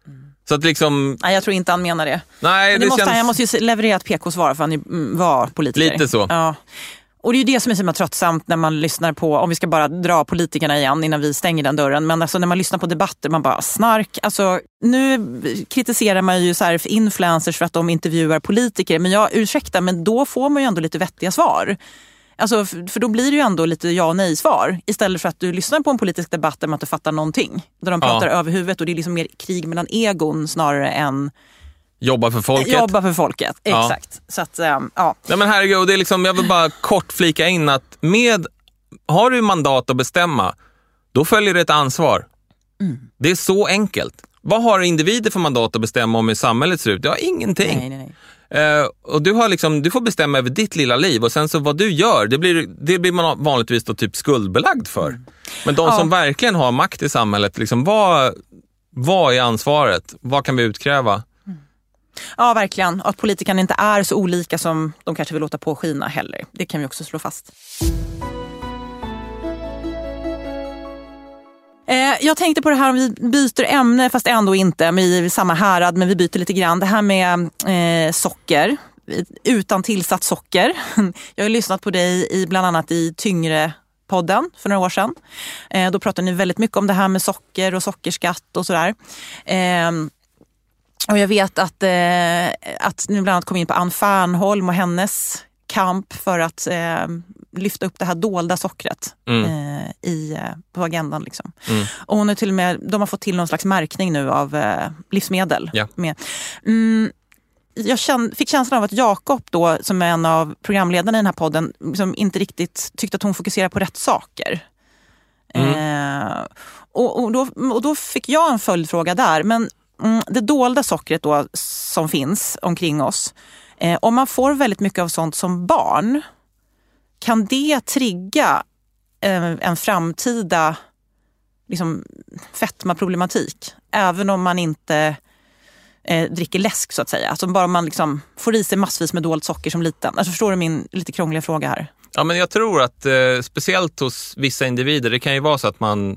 Så att liksom... Nej, jag tror inte han menar det. Nej, Men det det måste, känns... han måste ju leverera ett P K-svar för han ju var politiker. Lite så. Ja. Och det är ju det som är så tröttsamt när man lyssnar på, om vi ska bara dra politikerna igen innan vi stänger den dörren, men alltså när man lyssnar på debatter, man bara snark. Alltså nu kritiserar man ju så här för influencers för att de intervjuar politiker, men jag ursäkta, men då får man ju ändå lite vettiga svar. Alltså, för då blir det ju ändå lite ja och nej-svar. Istället för att du lyssnar på en politisk debatt där man inte fattar någonting. Där de pratar ja. över huvudet och det är liksom mer krig mellan egon snarare än... Jobba för folket. Jobba för folket, exakt. Ja. Så att, ähm, ja. Nej, men herregud, det är liksom, jag vill bara kort flika in att med, har du mandat att bestämma, då följer det ett ansvar. Mm. Det är så enkelt. Vad har individer för mandat att bestämma om hur samhället ser ut? Ja, ingenting. Nej, nej, nej. Uh, och du, har liksom, du får bestämma över ditt lilla liv och sen så vad du gör, det blir, det blir man vanligtvis då typ skuldbelagd för. Mm. Men de ja. som verkligen har makt i samhället, liksom, vad, vad är ansvaret? Vad kan vi utkräva? Mm. Ja, verkligen. Och att politikerna inte är så olika som de kanske vill låta påskina heller. Det kan vi också slå fast. Jag tänkte på det här om vi byter ämne, fast ändå inte. Vi är i samma härad, men vi byter lite grann. Det här med eh, socker, utan tillsatt socker. Jag har lyssnat på dig i bland annat i Tyngre-podden för några år sedan. Eh, då pratade ni väldigt mycket om det här med socker och sockerskatt och sådär. Eh, och jag vet att, eh, att ni bland annat kom in på Ann Fernholm och hennes kamp för att eh, lyfta upp det här dolda sockret mm. eh, i, på agendan. Liksom. Mm. Och hon är till och med, de har fått till någon slags märkning nu av eh, livsmedel. Ja. Med. Mm, jag känn, fick känslan av att Jakob då, som är en av programledarna i den här podden, som inte riktigt tyckte att hon fokuserar på rätt saker. Mm. Eh, och, och, då, och då fick jag en följdfråga där. Men mm, det dolda sockret då som finns omkring oss, Eh, om man får väldigt mycket av sånt som barn, kan det trigga eh, en framtida liksom, fetmaproblematik? Även om man inte eh, dricker läsk så att säga. Alltså bara man liksom får i sig massvis med dolt socker som liten. Alltså förstår du min lite krångliga fråga här? Ja, men jag tror att eh, speciellt hos vissa individer, det kan ju vara så att man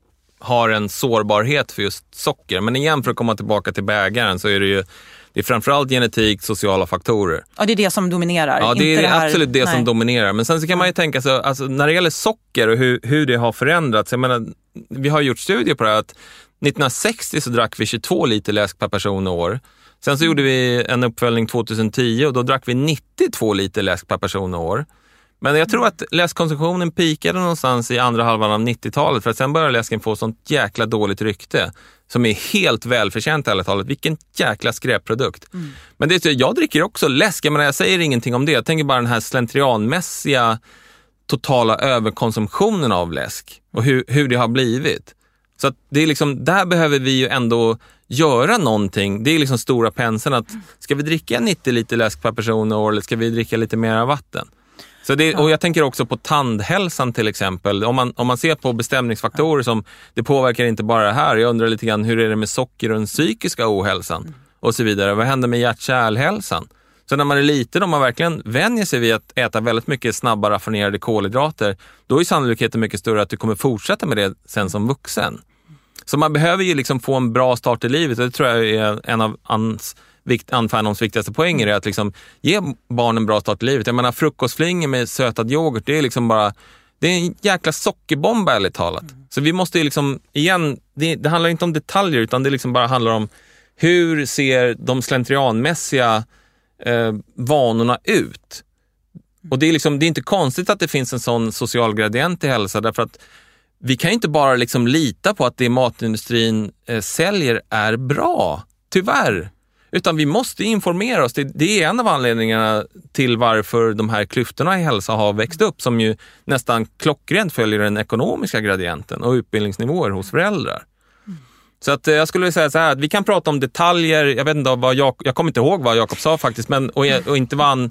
har en sårbarhet för just socker. Men igen, för att komma tillbaka till bägaren, så är det ju det är framförallt genetik, sociala faktorer. Ja, det är det som dominerar. Ja, det är inte det här, absolut det nej. som dominerar. Men sen så kan man ju tänka sig, alltså, när det gäller socker och hur, hur det har förändrats. Jag menar, vi har gjort studier på det här att nittonhundrasextio så drack vi tjugotvå liter läsk per person och år. Sen så mm. gjorde vi en uppföljning tjugohundratio och då drack vi nittiotvå liter läsk per person och år. Men jag tror att läskkonsumtionen pikade någonstans i andra halvan av nittiotalet, för att sen började läsken få sånt jäkla dåligt rykte som är helt välförtjänt i alla talet. Vilken jäkla skräpprodukt. Mm. Men det är, jag dricker också läsk, men jag säger ingenting om det. Jag tänker bara den här slentrianmässiga totala överkonsumtionen av läsk och hur, hur det har blivit. Så att det är liksom, där behöver vi ju ändå göra någonting. Det är liksom stora penseln att ska vi dricka nittio liter läsk per person och år, eller ska vi dricka lite mer vatten? Så det, och jag tänker också på tandhälsan till exempel. Om man, om man ser på bestämningsfaktorer som det påverkar inte bara det här. Jag undrar lite grann hur är det med socker och den psykiska ohälsan och så vidare. Vad händer med hjärt-kärlhälsan? Så när man är liten, om man verkligen vänjer sig vid att äta väldigt mycket snabba raffinerade kolhydrater, då är sannolikheten mycket större att du kommer fortsätta med det sen som vuxen. Så man behöver ju liksom få en bra start i livet, och det tror jag är en av ans Ann Fernholms viktigaste poänger, är att liksom ge barnen en bra start i livet. Jag menar, frukostflingor med sötad yoghurt, det är liksom bara, det är en jäkla sockerbomb ärligt talat. Mm. Så vi måste ju liksom, igen, det, det handlar inte om detaljer, utan det liksom bara handlar om hur ser de slentrianmässiga eh, vanorna ut. Och det är liksom, det är inte konstigt att det finns en sån social gradient i hälsa, därför att vi kan inte bara liksom lita på att det matindustrin eh, säljer är bra, tyvärr. Utan vi måste informera oss. Det, det är en av anledningarna till varför de här klyftorna i hälsa har växt upp, som ju nästan klockrent följer den ekonomiska gradienten och utbildningsnivåer hos föräldrar. Mm. Så att jag skulle säga så här, att vi kan prata om detaljer. Jag vet inte vad jag, jag kommer inte ihåg vad Jakob sa faktiskt, men och, och inte vad han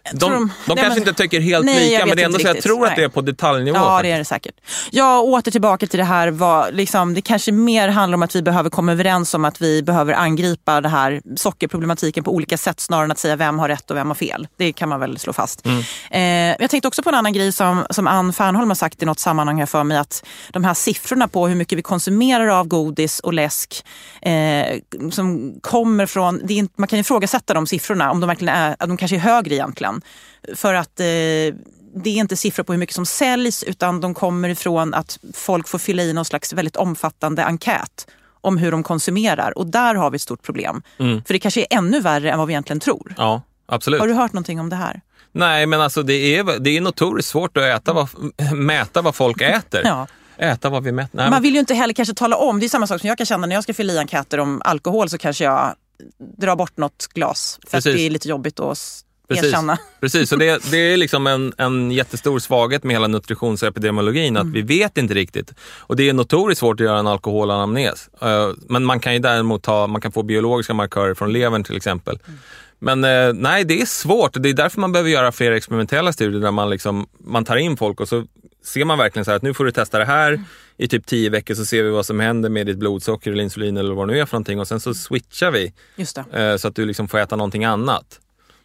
De, de, de nej, kanske men, inte tycker helt nej, lika, men det är ändå så jag tror nej. att det är på detaljnivå. Ja, faktiskt. det är det säkert. Jag åter tillbaka till det här. Var, liksom, det kanske mer handlar om att vi behöver komma överens om att vi behöver angripa det här sockerproblematiken på olika sätt snarare än att säga vem har rätt och vem har fel. Det kan man väl slå fast. Mm. Eh, jag tänkte också på en annan grej som, som Ann Fernholm har sagt i något sammanhang här för mig, att de här siffrorna på hur mycket vi konsumerar av godis och läsk eh, som kommer från, det är inte, man kan ifrågasätta de siffrorna om de verkligen är, att de kanske är högre egentligen. För att eh, det är inte siffror på hur mycket som säljs, utan de kommer ifrån att folk får fylla i någon slags väldigt omfattande enkät om hur de konsumerar. Och där har vi ett stort problem. Mm. För det kanske är ännu värre än vad vi egentligen tror. Ja, absolut. Har du hört någonting om det här? Nej, men alltså det är, det är notoriskt svårt att äta vad, mäta vad folk äter. Ja. Äta vad vi mäter. Nej, man vill ju inte heller kanske tala om. Det är samma sak som jag kan känna när jag ska fylla i enkäter om alkohol, så kanske jag drar bort något glas. För Precis. Att det är lite jobbigt att Precis. erkänna. Precis, och det, det är liksom en, en jättestor svaghet med hela nutritionsepidemiologin, mm. att vi vet inte riktigt. Och det är notoriskt svårt att göra en alkoholanamnes. Uh, men man kan ju däremot ta, man kan få biologiska markörer från levern till exempel. Mm. Men uh, nej, det är svårt. Det är därför man behöver göra fler experimentella studier där man, liksom, man tar in folk och så ser man verkligen så här att nu får du testa det här mm. i typ tio veckor, så ser vi vad som händer med ditt blodsocker eller insulin eller vad det nu är för någonting, och sen så switchar vi. Just det. Uh, så att du liksom får äta någonting annat.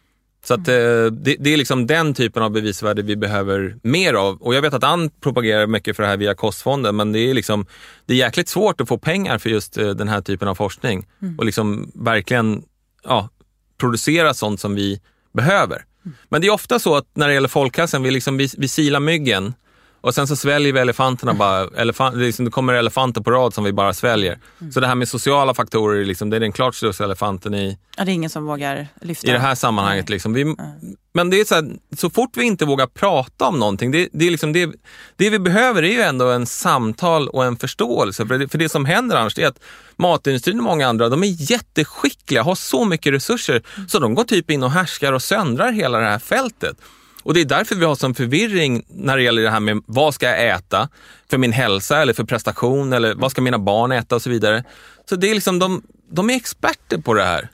Så att, mm. det, det är liksom den typen av bevisvärde vi behöver mer av. Och jag vet att Ann propagerar mycket för det här via Kostfonden, men det är liksom, det är jäkligt svårt att få pengar för just den här typen av forskning. Mm. Och liksom verkligen ja, producera sånt som vi behöver. Mm. Men det är ofta så att när det gäller folkhälsan, vi, liksom, vi, vi silar myggen och sen så sväljer vi elefanterna bara. Elefant, det, liksom, det kommer elefanter på rad som vi bara sväljer. Mm. Så det här med sociala faktorer, liksom, det är den klart största elefanten i... Ja, det är ingen som vågar lyfta. I det här sammanhanget. Liksom. Vi, mm. Men det är så här, så fort vi inte vågar prata om någonting, det, det, är liksom, det, det vi behöver är ju ändå en samtal och en förståelse. För det, för det som händer annars är att matindustrin och många andra, de är jätteskickliga, har så mycket resurser, mm. så de går typ in och härskar och söndrar hela det här fältet. Och det är därför vi har sån förvirring när det gäller det här med vad ska jag äta för min hälsa eller för prestation, eller vad ska mina barn äta och så vidare. Så det är liksom, de, de är experter på det här.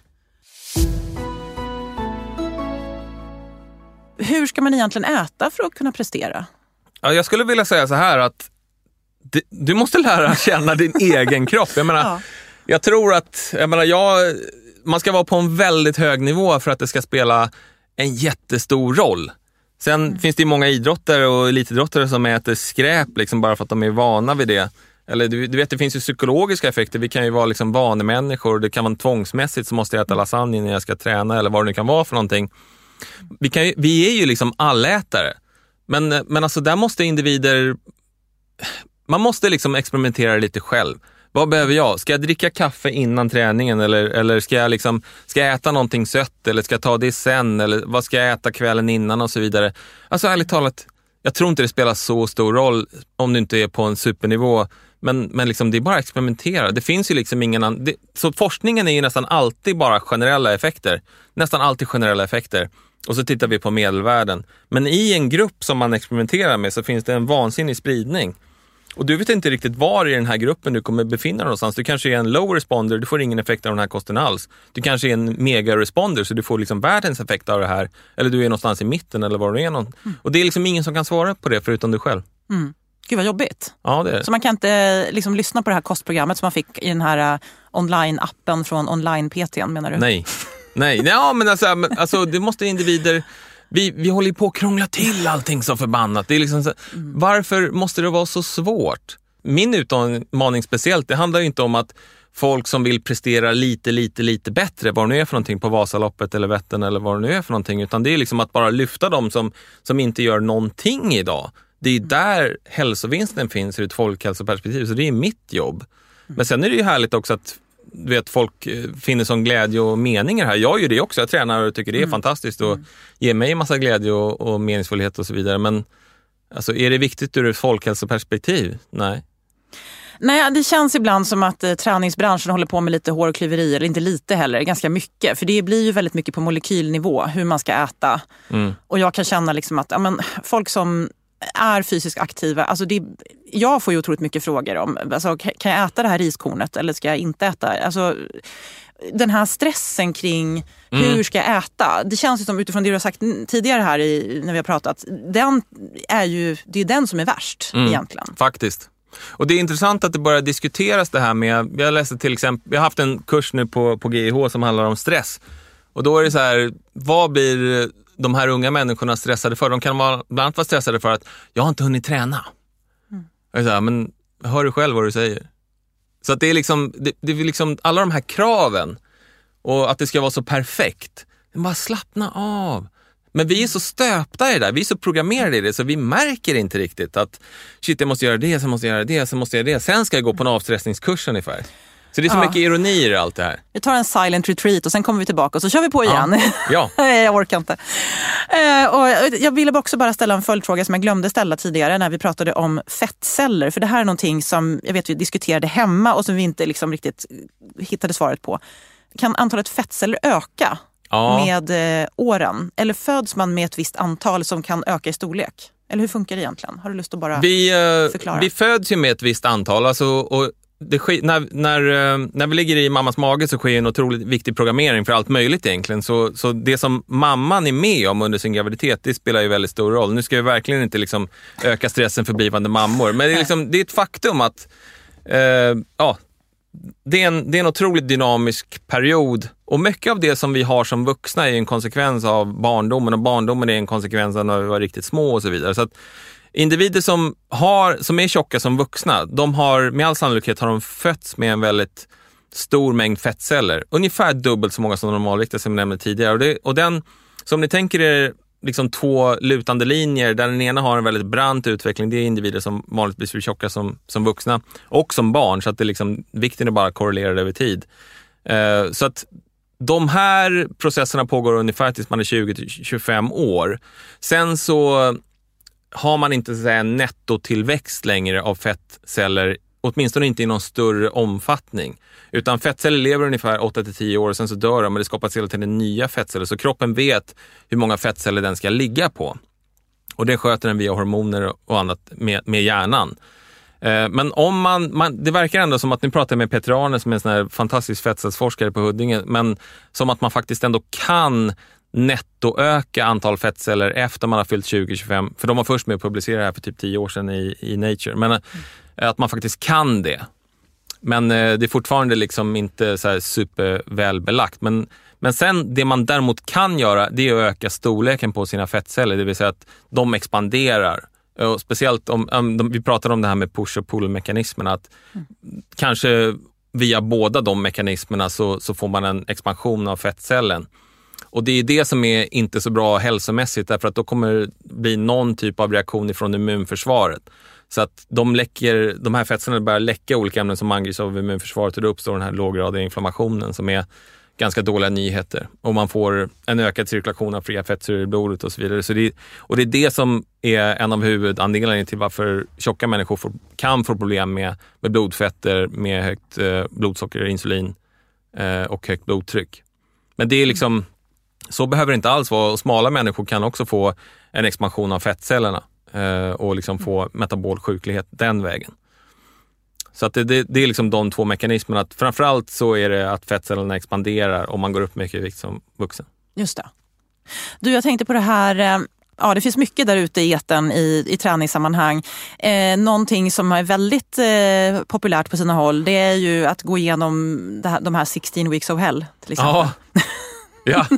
Hur ska man egentligen äta för att kunna prestera? Ja, jag skulle vilja säga så här att det, du måste lära känna din egen kropp. Jag menar, ja. jag tror att jag menar, jag, man ska vara på en väldigt hög nivå för att det ska spela en jättestor roll. Sen mm. finns det ju många idrottare och elitidrottare som äter skräp liksom bara för att de är vana vid det. Eller du, du vet, det finns ju psykologiska effekter. Vi kan ju vara liksom vanemänniskor. Det kan vara tvångsmässigt så måste jag äta lasagne när jag ska träna eller vad det nu kan vara för någonting. Vi, kan ju, vi är ju liksom allätare. Men, men alltså där måste individer... Man måste liksom experimentera lite själv. Vad behöver jag? Ska jag dricka kaffe innan träningen? Eller, eller ska, jag liksom, ska jag äta någonting sött? Eller ska jag ta det sen? Eller vad ska jag äta kvällen innan? Och så vidare. Alltså ärligt talat, jag tror inte det spelar så stor roll om du inte är på en supernivå. Men, men liksom, det är bara att experimentera. Det finns ju liksom ingen annan... Det, så forskningen är ju nästan alltid bara generella effekter. Nästan alltid generella effekter. Och så tittar vi på medelvärden. Men i en grupp som man experimenterar med så finns det en vansinnig spridning. Och du vet inte riktigt var i den här gruppen du kommer befinna dig någonstans. Du kanske är en low responder, du får ingen effekt av den här kosten alls. Du kanske är en mega responder, så du får liksom världens effekt av det här. Eller du är någonstans i mitten eller var du är någon. Mm. Och det är liksom ingen som kan svara på det förutom du själv. Mm. Gud vad jobbigt. Ja, det är det. Så man kan inte liksom lyssna på det här kostprogrammet som man fick i den här uh, online-appen från online-P T, menar du? Nej, nej. Ja, men alltså, alltså det måste individer... Vi, vi håller på att krångla till allting så förbannat. Det är liksom så, mm. Varför måste det vara så svårt? Min utmaning speciellt, det handlar ju inte om att folk som vill prestera lite, lite, lite bättre, vad det nu är för någonting på Vasaloppet eller Vättern eller vad det nu är för någonting, utan det är liksom att bara lyfta dem som, som inte gör någonting idag. Det är där hälsovinsten finns ur ett folkhälsoperspektiv, så det är mitt jobb. Men sen är det ju härligt också att du vet, folk finner som glädje och meningar här. Jag gör det också, jag tränar och tycker det är mm. fantastiskt och mm. ger mig en massa glädje och, och meningsfullhet och så vidare. Men alltså, är det viktigt ur ett folkhälsoperspektiv? Nej. Nej, det känns ibland som att eh, träningsbranschen håller på med lite hårklyveri, eller inte lite heller, ganska mycket. För det blir ju väldigt mycket på molekylnivå, hur man ska äta. Mm. Och jag kan känna liksom att ja, men, folk som är fysiskt aktiva, alltså det, jag får ju otroligt mycket frågor om, alltså, kan jag äta det här riskornet eller ska jag inte äta? Alltså, den här stressen kring mm. hur ska jag äta. Det känns ju som utifrån det du har sagt tidigare här i, när vi har pratat. Den är ju, det är den som är värst mm. egentligen. Faktiskt. Och det är intressant att det börjar diskuteras det här med, jag läste till exempel, jag har haft en kurs nu på, på G I H som handlar om stress. Och då är det så här, vad blir de här unga människorna stressade för? De kan vara, bland annat vara stressade för att jag har inte hunnit träna. Mm. Jag är så här, men hör du själv vad du säger? Så att det är liksom, det, det är liksom alla de här kraven och att det ska vara så perfekt. Bara slappna av. Men vi är så stöpta i det där, vi är så programmerade i det så vi märker inte riktigt att shit, jag måste göra det, sen måste jag göra det, sen måste jag göra det. Sen ska jag gå på en avstressningskurs ungefär. Så det är så ja. mycket ironier i allt det här. Vi tar en silent retreat och sen kommer vi tillbaka och så kör vi på igen. Ja. ja. jag orkar inte. Eh, och jag ville också bara ställa en följdfråga som jag glömde ställa tidigare när vi pratade om fettceller. För det här är någonting som jag vet vi diskuterade hemma och som vi inte liksom riktigt hittade svaret på. Kan antalet fettceller öka ja. med eh, åren? Eller föds man med ett visst antal som kan öka i storlek? Eller hur funkar det egentligen? Har du lust att bara vi, eh, förklara? Vi föds ju med ett visst antal. Alltså, och det sker, när, när, när vi ligger i mammas mage så sker en otroligt viktig programmering för allt möjligt egentligen. Så, så det som mamman är med om under sin graviditet, det spelar ju väldigt stor roll. Nu ska vi verkligen inte liksom öka stressen för blivande mammor. Men det är, liksom, det är ett faktum att eh, ja, det, är en, det är en otroligt dynamisk period. Och mycket av det som vi har som vuxna är en konsekvens av barndomen. Och barndomen är en konsekvens av när vi var riktigt små och så vidare. Så att individer som, har, som är tjocka som vuxna, de har med all sannolikhet har de fötts med en väldigt stor mängd fettceller. Ungefär dubbelt så många som normalviktiga som jag nämnde tidigare. Och, det, och den, som ni tänker er liksom två lutande linjer där den ena har en väldigt brant utveckling. Det är individer som vanligtvis blir tjocka som, som vuxna och som barn. Så att det liksom, vikten är bara korrelerad över tid. Uh, så att de här processerna pågår ungefär tills man är tjugo till tjugofem år. Sen så har man inte så att säga, en nettotillväxt längre av fettceller, åtminstone inte i någon större omfattning. Utan fettceller lever ungefär åtta till tio år och sen så dör de, men det skapas hela tiden nya fettceller. Så kroppen vet hur många fettceller den ska ligga på. Och det sköter den via hormoner och annat med, med hjärnan. Eh, men om man, man, det verkar ändå som att, nu pratar jag med Peter Arne som är en sån här fantastisk fettcellsforskare på Huddinge, men som att man faktiskt ändå kan nettoöka antal fettceller efter man har fyllt tjugo till tjugofem. För de var först med att publicera det här för typ tio år sedan i, i Nature. Men mm. att man faktiskt kan det. Men eh, det är fortfarande liksom inte så här supervälbelagt. Men, men sen det man däremot kan göra, det är att öka storleken på sina fettceller. Det vill säga att de expanderar. Och speciellt om, om de, vi pratade om det här med push- och pull-mekanismerna. Att mm. kanske via båda de mekanismerna så, så får man en expansion av fettcellen. Och det är det som är inte så bra hälsomässigt, därför att då kommer det bli någon typ av reaktion ifrån immunförsvaret. Så att de, läcker, de här fettcellerna börjar läcka olika ämnen som angrips av immunförsvaret och då uppstår den här låggradiga inflammationen som är ganska dåliga nyheter. Och man får en ökad cirkulation av fria fettsyror i blodet och så vidare. Så det, och det är det som är en av huvudanledningarna till varför tjocka människor får, kan få problem med, med blodfetter, med högt eh, blodsocker, insulin eh, och högt blodtryck. Men det är liksom... Så behöver det inte alls vara. Och smala människor kan också få en expansion av fettcellerna eh, och liksom få metabol sjuklighet den vägen. Så att det, det, det är liksom de två mekanismerna. Att framförallt så är det att fettcellerna expanderar om man går upp mycket i vikt som vuxen. Just det. Du, jag tänkte på det här... Eh... Ja, det finns mycket där ute i eten i, i träningssammanhang. Eh, någonting som är väldigt eh, populärt på sina håll, det är ju att gå igenom det här, de här sexton weeks of hell till exempel. Ja. Ja.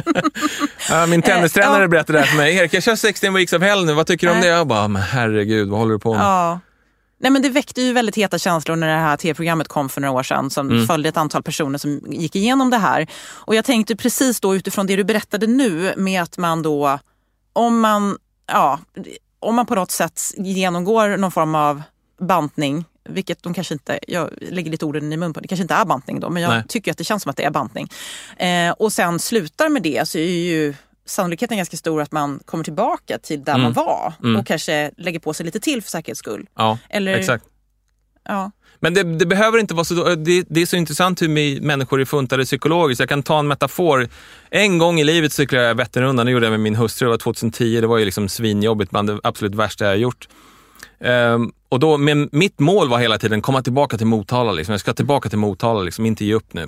ja, min tennistränare berättade det här för mig. Erik, jag kör sexton weeks of hell nu. Vad tycker du om det? Jag bara, men herregud, vad håller du på med? Ja. Nej, men det väckte ju väldigt heta känslor när det här tv-programmet kom för några år sedan som mm. följde ett antal personer som gick igenom det här. Och jag tänkte precis då utifrån det du berättade nu med att man då, om man, ja, om man på något sätt genomgår någon form av bantning, vilket de kanske inte, jag lägger lite orden i mun på, det kanske inte är bantning då, men jag Nej. tycker att det känns som att det är bantning. Eh, och sen slutar med det så är ju sannolikheten ganska stor att man kommer tillbaka till där mm. man var mm. och kanske lägger på sig lite till för säkerhets skull. Ja, Eller, exakt. Ja. Men det, det behöver inte vara så, det, det är så intressant hur vi människor är funtade psykologiskt. Jag kan ta en metafor. En gång i livet cyklade jag Vätternrundan, det gjorde jag med min hustru, det var tjugohundratio, det var ju liksom svinjobbigt, bland det absolut värsta jag har gjort. Um, och då, men mitt mål var hela tiden komma tillbaka till Motala. Liksom. Jag ska tillbaka till Motala, liksom, inte ge upp nu. Uh,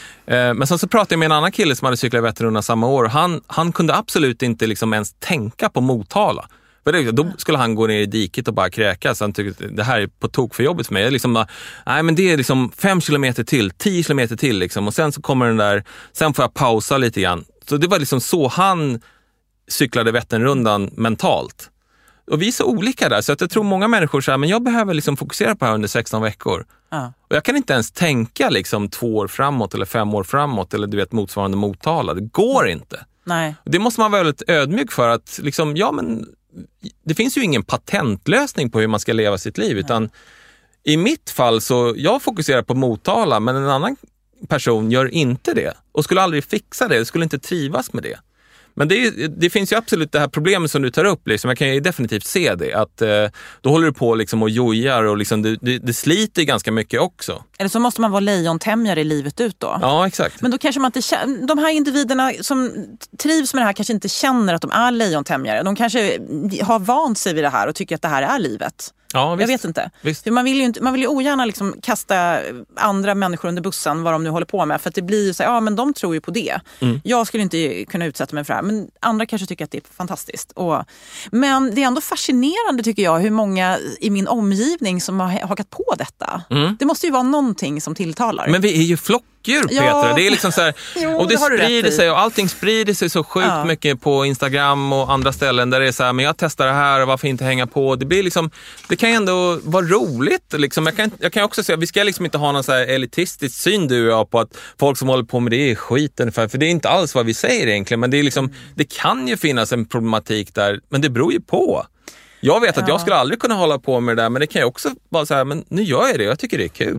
men sen så pratade jag med en annan kille som hade cyklat Vätternrundan samma år. Han, han kunde absolut inte liksom ens tänka på Motala. För det, då skulle han gå ner i diket och bara kräkas. Han tyckte det här är på tok för jobbet för mig. Jag liksom bara, nej men det är liksom fem kilometer till, tio kilometer till liksom. Och sen så kommer den där, sen får jag pausa lite grann. Så det var liksom så han cyklade Vätternrundan mentalt. Och vi är så olika där, så att jag tror många människor säger, men jag behöver liksom fokusera på det här under sexton veckor. Ja. Och jag kan inte ens tänka liksom två år framåt eller fem år framåt eller du vet motsvarande Motala. Det går inte. Nej. Det måste man vara väldigt ödmjuk för att liksom, ja men det finns ju ingen patentlösning på hur man ska leva sitt liv. Nej. Utan i mitt fall så, jag fokuserar på Motala, men en annan person gör inte det. Och skulle aldrig fixa det, skulle inte trivas med det. Men det, det finns ju absolut det här problemet som du tar upp. Liksom. Jag kan ju definitivt se det. Att eh, då håller du på liksom och jojar och liksom, det, det, det sliter ganska mycket också. Eller så måste man vara lejontämjare i livet ut då. Ja, exakt. Men då kanske man inte känner, de här individerna som trivs med det här kanske inte känner att de är lejontämjare. De kanske har vant sig vid det här och tycker att det här är livet. Ja, visst. Jag vet inte. Visst. Man vill ju inte, man vill ju ogärna liksom kasta andra människor under bussen vad de nu håller på med. För att det blir ju så här, ja men de tror ju på det. Mm. Jag skulle inte kunna utsätta mig för det här. Men andra kanske tycker att det är fantastiskt. Och, men det är ändå fascinerande tycker jag hur många i min omgivning som har hakat på detta. Mm. Det måste ju vara någonting som tilltalar. Men vi är ju flockdjur, Petra. Ja. Det är liksom så här, jo, och det, det sprider sig och allting sprider sig så sjukt ja. mycket på Instagram och andra ställen där det är så här, men jag testar det här och varför inte hänga på. Det blir liksom, det kan ju ändå vara roligt liksom. Jag kan, jag kan också säga, vi ska liksom inte ha någon så här elitistisk syn du och jag på att folk som håller på med det är skit ungefär, för det är inte alls vad vi säger egentligen, men det är liksom, det kan ju finnas en problematik där, men det beror ju på. Jag vet att ja. jag skulle aldrig kunna hålla på med det där, men det kan ju också vara så här, men nu gör jag det, jag tycker det är kul.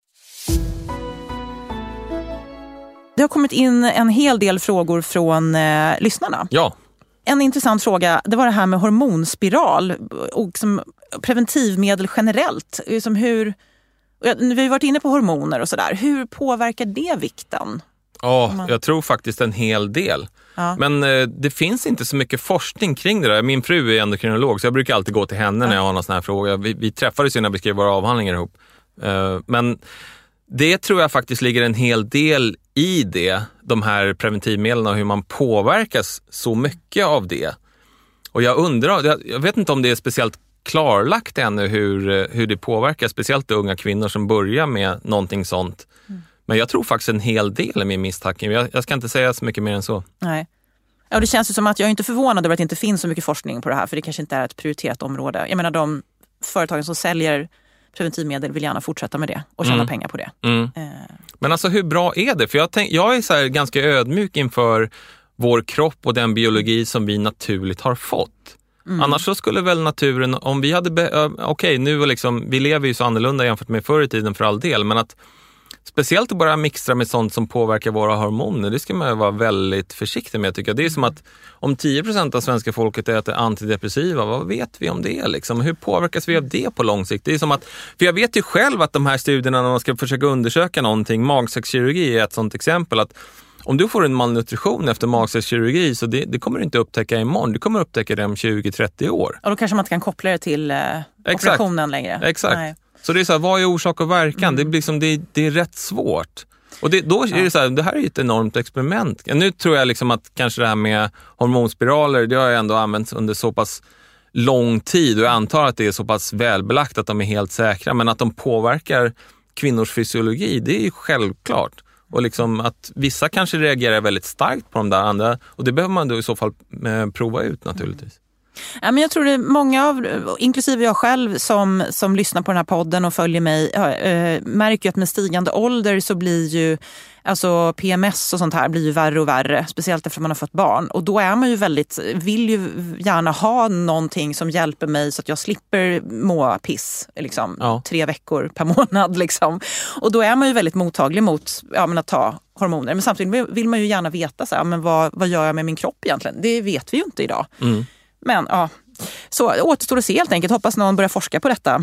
Det har kommit in en hel del frågor från eh, lyssnarna. Ja. En intressant fråga, det var det här med hormonspiral och som preventivmedel generellt. Som hur, vi har ju varit inne på hormoner och sådär. Hur påverkar det vikten? Ja, man... jag tror faktiskt en hel del. Ja. Men eh, det finns inte så mycket forskning kring det där. Min fru är endokrinolog så jag brukar alltid gå till henne ja. när jag har någon sån här fråga. Vi, vi träffades ju när vi skrev våra avhandlingar ihop. Uh, men det tror jag faktiskt ligger en hel del i det, de här preventivmedlen och hur man påverkas så mycket av det. Och jag undrar, jag vet inte om det är speciellt klarlagt ännu hur, hur det påverkar, speciellt unga kvinnor som börjar med någonting sånt. Mm. Men jag tror faktiskt en hel del är min misstanke. Jag, jag ska inte säga så mycket mer än så. Nej. Ja, det känns ju som att jag är inte förvånad över att det inte finns så mycket forskning på det här, för det kanske inte är ett prioriterat område. Jag menar, de företagen som säljer preventivmedel vill gärna fortsätta med det och tjäna mm. pengar på det. Mm. Eh. Men alltså hur bra är det? För jag, tänk, jag är så här ganska ödmjuk inför vår kropp och den biologi som vi naturligt har fått. Mm. Annars så skulle väl naturen, om vi hade, be- okej okay, nu liksom, vi lever ju så annorlunda jämfört med förr i tiden för all del, men att speciellt att bara mixtra med sånt som påverkar våra hormoner, det ska man ju vara väldigt försiktig med tycker jag. Det är som att om tio procent av svenska folket äter antidepressiva, vad vet vi om det liksom? Hur påverkas vi av det på lång sikt? Det är som att, för jag vet ju själv att de här studierna när man ska försöka undersöka någonting, magsäckskirurgi är ett sånt exempel, att om du får en malnutrition efter magsäckskirurgi så det, det kommer du inte upptäcka imorgon, du kommer upptäcka det om tjugo till trettio år. Och då kanske man inte kan koppla det till eh, operationen längre. Exakt. Nej. Så det är så här, vad är orsak och verkan? Mm. Det, blir liksom, det, det är rätt svårt. Och det, då är det så här, det här är ett enormt experiment. Nu tror jag liksom att kanske det här med hormonspiraler, det har jag ändå använt under så pass lång tid och jag antar att det är så pass välbelagt att de är helt säkra, men att de påverkar kvinnors fysiologi, det är ju självklart. Och liksom att vissa kanske reagerar väldigt starkt på de där andra, och det behöver man då i så fall eh, prova ut naturligtvis. Ja, men jag tror det är många av, inklusive jag själv som, som lyssnar på den här podden och följer mig, äh, märker att med stigande ålder så blir ju alltså P M S och sånt här blir ju värre och värre, speciellt efter man har fått barn. Och då är man ju väldigt, vill ju gärna ha någonting som hjälper mig så att jag slipper må piss liksom, ja. tre veckor per månad. Liksom. Och då är man ju väldigt mottaglig mot ja, men att ta hormoner. Men samtidigt vill man ju gärna veta så här, men vad, vad gör jag med min kropp egentligen? Det vet vi ju inte idag. Mm. Men ja, så återstår att se helt enkelt. Hoppas någon börjar forska på detta.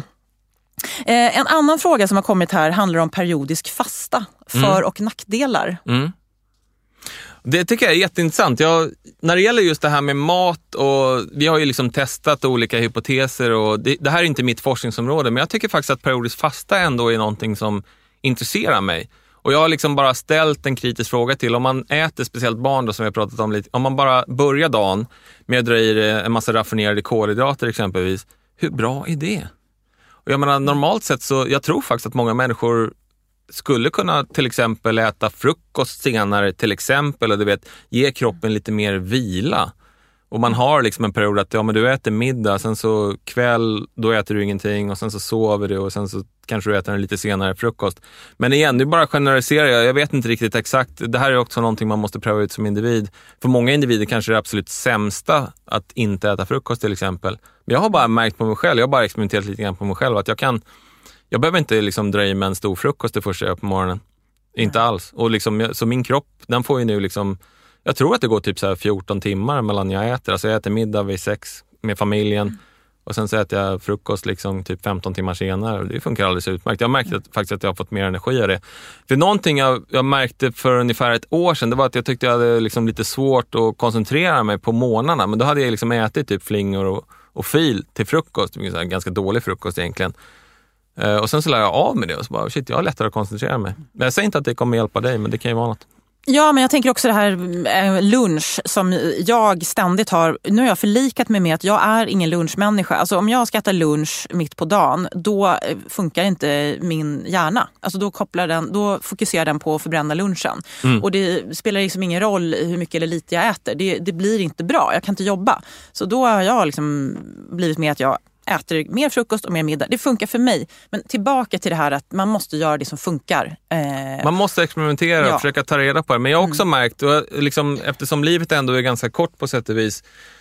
Eh, en annan fråga som har kommit här handlar om periodisk fasta. För- mm. och nackdelar. Mm. Det tycker jag är jätteintressant. Jag, när det gäller just det här med mat och vi har ju liksom testat olika hypoteser och det, det här är inte mitt forskningsområde, men jag tycker faktiskt att periodisk fasta ändå är någonting som intresserar mig. Och jag har liksom bara ställt en kritisk fråga till om man äter, speciellt barn då, som vi har pratat om lite, om man bara börjar dagen med att dra i en massa raffinerade kolhydrater exempelvis, hur bra är det? Och jag menar normalt sett så, jag tror faktiskt att många människor skulle kunna till exempel äta frukost senare till exempel och du vet, ge kroppen lite mer vila. Och man har liksom en period att ja, men du äter middag, sen så kväll då äter du ingenting och sen så sover du och sen så kanske du äter en lite senare frukost. Men igen, nu bara generaliserar jag. Jag vet inte riktigt exakt. Det här är också någonting man måste pröva ut som individ. För många individer kanske det är absolut sämsta att inte äta frukost till exempel. Men jag har bara märkt på mig själv, jag har bara experimenterat lite grann på mig själv att jag kan, jag behöver inte liksom dra i med en stor frukost det första jag gör på morgonen. Nej. Inte alls. Och liksom, så min kropp, den får ju nu liksom, jag tror att det går typ så här fjorton timmar mellan jag äter. Alltså jag äter middag vid sex med familjen. Mm. Och sen så äter jag frukost liksom typ femton timmar senare. Det funkar alldeles utmärkt. Jag märkte att, faktiskt att jag har fått mer energi av det. För någonting jag, jag märkte för ungefär ett år sedan, det var att jag tyckte jag hade liksom lite svårt att koncentrera mig på morgnarna. Men då hade jag liksom ätit typ flingor och, och fil till frukost. En ganska dålig frukost egentligen. Uh, och sen så lär jag av med det och så bara, shit, jag har lättare att koncentrera mig. Men jag säger inte att det kommer hjälpa dig, men det kan ju vara något. Ja, men jag tänker också det här lunch som jag ständigt har. Nu har jag förlikat mig med att jag är ingen lunchmänniska. Alltså om jag ska äta lunch mitt på dagen, då funkar inte min hjärna. Alltså då kopplar den, då fokuserar den på att förbränna lunchen. Mm. Och det spelar liksom ingen roll hur mycket eller lite jag äter. Det, det blir inte bra, jag kan inte jobba. Så då har jag liksom blivit med att jag äter mer frukost och mer middag. Det funkar för mig. Men tillbaka till det här att man måste göra det som funkar. Eh... Man måste experimentera och ja. försöka ta reda på det. Men jag har också mm. märkt, och liksom, eftersom livet ändå är ganska kort på sätt och vis,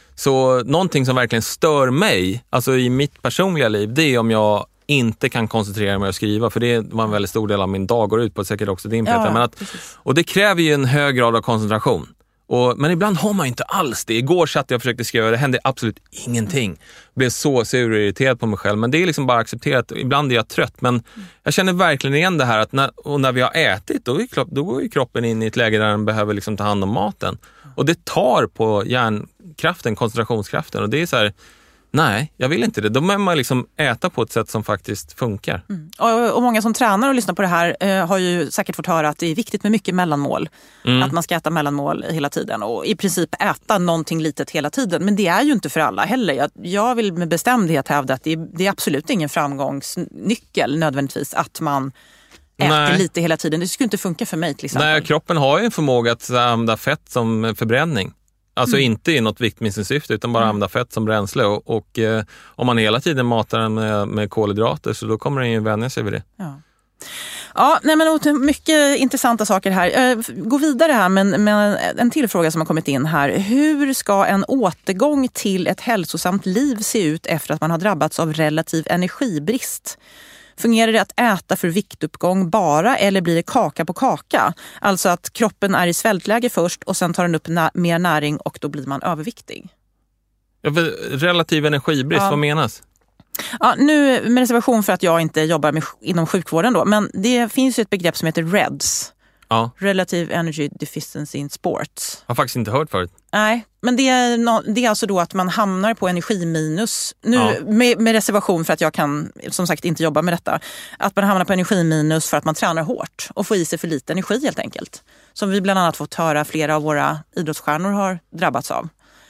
så någonting som verkligen stör mig, alltså i mitt personliga liv, det är om jag inte kan koncentrera mig och skriva. För det var en väldigt stor del av min dag går ut på, säkert också din Peter. Ja, men att, och det kräver ju en hög grad av koncentration. Och, men ibland har man inte alls det. Igår satt jag och försökte skriva, det hände absolut ingenting. Jag blev så sur och irriterad på mig själv. Men det är liksom bara accepterat. Ibland är jag trött. Men jag känner verkligen igen det här att när, och när vi har ätit, då, är kropp, då går ju kroppen in i ett läge där den behöver liksom ta hand om maten. Och det tar på hjärnkraften, koncentrationskraften. Och det är så här, nej, jag vill inte det. Då måste man liksom äta på ett sätt som faktiskt funkar. Mm. Och, och många som tränar och lyssnar på det här eh, har ju säkert fått höra att det är viktigt med mycket mellanmål. Mm. Att man ska äta mellanmål hela tiden och i princip äta någonting litet hela tiden. Men det är ju inte för alla heller. Jag, jag vill med bestämdhet hävda att det är, det är absolut ingen framgångsnyckel nödvändigtvis att man äter Nej. lite hela tiden. Det skulle inte funka för mig till exempel. Nej, kroppen har ju en förmåga att använda fett som förbränning. Alltså mm. inte i något viktminskningssyfte utan bara mm. använda fett som bränsle. Och, och eh, om man hela tiden matar den med, med kolhydrater så då kommer den ju vänja sig vid det. Ja. Ja, nej men mycket intressanta saker här. Gå vidare här men, men en till fråga som har kommit in här. Hur ska en återgång till ett hälsosamt liv se ut efter att man har drabbats av relativ energibrist? Fungerar det att äta för viktuppgång bara eller blir det kaka på kaka? Alltså att kroppen är i svältläge först och sen tar den upp nä- mer näring och då blir man överviktig. Ja, för relativ energibrist, ja. Vad menas? Ja, nu med reservation för att jag inte jobbar med, inom sjukvården då, men det finns ju ett begrepp som heter R E D S. Ja. Relative Energy Deficiency in Sports. Jag har faktiskt inte hört förut. Nej, men det är, no, det är alltså då att man hamnar på energiminus. Nu ja. med, med reservation för att jag kan som sagt inte jobba med detta. Att man hamnar på energiminus för att man tränar hårt och får i sig för lite energi helt enkelt. Som vi bland annat fått höra flera av våra idrottsstjärnor har drabbats av.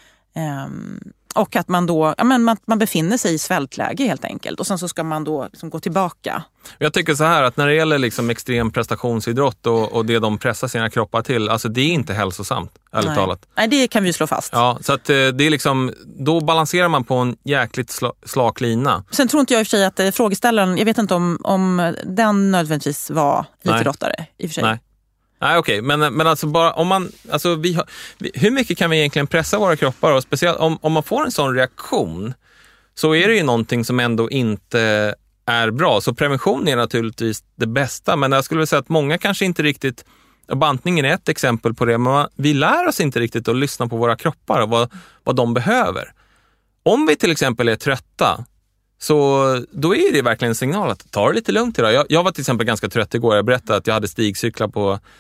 Um, Och att man då ja, men man, man befinner sig i svältläge helt enkelt. Och sen så ska man då liksom gå tillbaka. Jag tycker så här att när det gäller liksom extrem prestationsidrott och, och det de pressar sina kroppar till. Alltså det är inte hälsosamt, ärligt Nej. talat. Nej, det kan vi ju slå fast. Ja, så att det är liksom, då balanserar man på en jäkligt sl- slak lina. Sen tror inte jag i och för sig att eh, frågeställaren, jag vet inte om, om den nödvändigtvis var elitidrottare i och för sig. Nej. Nej, okej, okay. men, men alltså bara om man, alltså vi har, vi, hur mycket kan vi egentligen pressa våra kroppar och speciellt om, om man får en sån reaktion så är det ju någonting som ändå inte är bra. Så prevention är naturligtvis det bästa, men jag skulle vilja säga att många kanske inte riktigt, bantningen är ett exempel på det, men man, vi lär oss inte riktigt att lyssna på våra kroppar och vad, vad de behöver. Om vi till exempel är trötta, så då är det verkligen en signal att ta det lite lugnt idag. Jag, jag var till exempel ganska trött igår. Jag berättade att jag hade stigcyklar på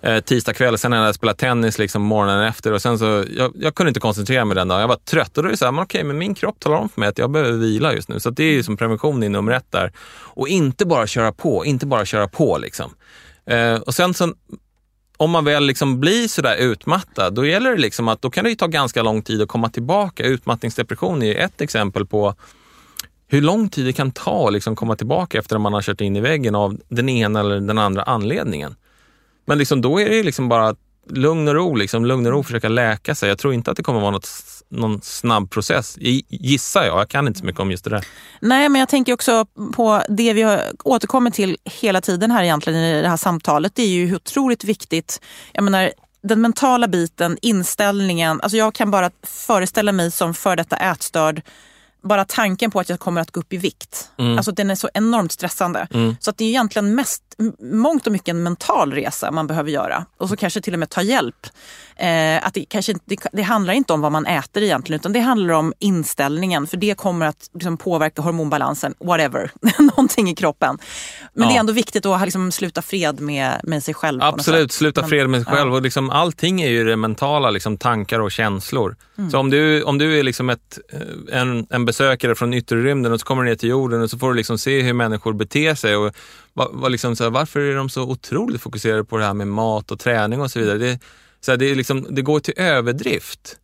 eh, tisdag kväll, sen hade jag spelat tennis liksom morgonen efter och sen så, jag, jag kunde inte koncentrera mig den dagen. Jag var trött och då är det så här, men okej, men min kropp talar om för mig att jag behöver vila just nu. Så det är ju som prevention i nummer ett där. Och inte bara köra på, inte bara köra på liksom. Eh, och sen så, om man väl liksom blir sådär utmattad, då gäller det liksom att då kan det ju ta ganska lång tid att komma tillbaka. Utmattningsdepression är ett exempel på hur lång tid det kan ta att liksom komma tillbaka efter att man har kört in i väggen av den ena eller den andra anledningen. Men liksom då är det liksom bara lugn och ro, liksom, lugn och ro försöka läka sig. Jag tror inte att det kommer vara något, någon snabb process. Gissar jag, jag kan inte så mycket om just det där. Nej, men jag tänker också på det vi har återkommit till hela tiden här egentligen i det här samtalet. Det är ju otroligt viktigt. Jag menar, den mentala biten, inställningen. Alltså jag kan bara föreställa mig som för detta ätstörd. Bara tanken på att jag kommer att gå upp i vikt. Mm. Alltså den är så enormt stressande. Mm. Så att det är egentligen mest, mångt och mycket en mental resa man behöver göra. Och så kanske till och med ta hjälp. Eh, att det, kanske, det, det handlar inte om vad man äter egentligen. Utan det handlar om inställningen. För det kommer att liksom, påverka hormonbalansen. Whatever. Någonting i kroppen. Men ja. Det är ändå viktigt att liksom, sluta fred med, med sig själv. Absolut, sluta fred med sig själv. Ja. Och liksom, allting är ju det mentala. Liksom, tankar och känslor. Mm. Så om du, om du är liksom ett, en, en besökare från yttre rymden och så kommer du ner till jorden och så får du liksom se hur människor beter sig och va, va liksom så här, varför är de så otroligt fokuserade på det här med mat och träning och så vidare. Det, så här, det, är liksom, det går till överdrift.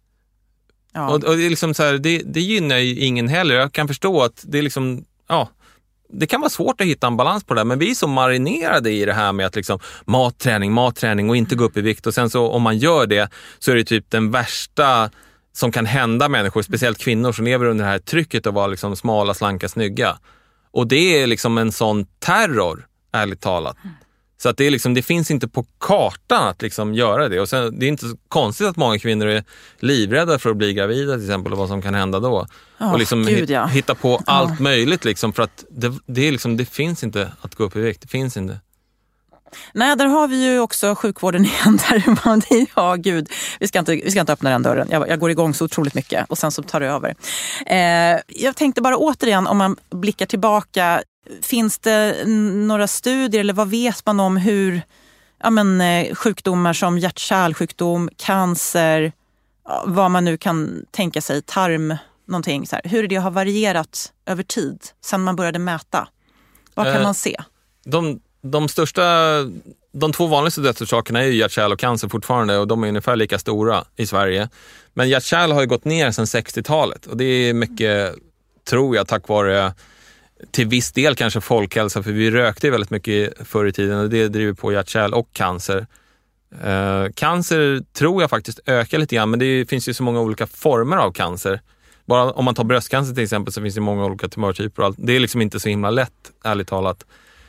Ja. Och, och det, är liksom så här, det, det gynnar ju ingen heller. Jag kan förstå att det är liksom, ja, det kan vara svårt att hitta en balans på det, men vi är så marinerade i det här med att liksom matträning, matträning och inte gå upp i vikt och sen så om man gör det så är det typ den värsta som kan hända människor, speciellt kvinnor som lever under det här trycket att vara liksom smala, slanka, snygga. Och det är liksom en sån terror, ärligt talat. Så att det, är liksom, det finns inte på kartan att liksom göra det. Och sen, det är inte så konstigt att många kvinnor är livrädda för att bli gravida till exempel och vad som kan hända då. Oh, och liksom Gud, ja. hitta på oh. allt möjligt liksom, för att det, det, är liksom, det finns inte att gå upp i vikt. Det finns inte. Nej, där har vi ju också sjukvården igen. Där, ja, gud, vi ska, inte, vi ska inte öppna den dörren. Jag, jag går igång så otroligt mycket och sen så tar det över. Eh, jag tänkte bara återigen, om man blickar tillbaka, finns det några studier eller vad vet man om hur ja, men, eh, sjukdomar som hjärt-kärlsjukdom, cancer, ja, vad man nu kan tänka sig, tarm, någonting så här. Hur det har varierat över tid sedan man började mäta? Vad kan eh, man se? De... De största, de två vanligaste dödsorsakerna är ju hjärt-kärl och cancer fortfarande och de är ungefär lika stora i Sverige. Men hjärt-kärl har ju gått ner sedan sextiotalet och det är mycket, tror jag, tack vare till viss del kanske folkhälsa, för vi rökte väldigt mycket förr i tiden och det driver på hjärt-kärl och cancer. Eh, cancer tror jag faktiskt ökar lite grann, men det finns ju så många olika former av cancer. Bara om man tar bröstcancer till exempel så finns det många olika tumörtyper och allt. Det är liksom inte så himla lätt, ärligt talat.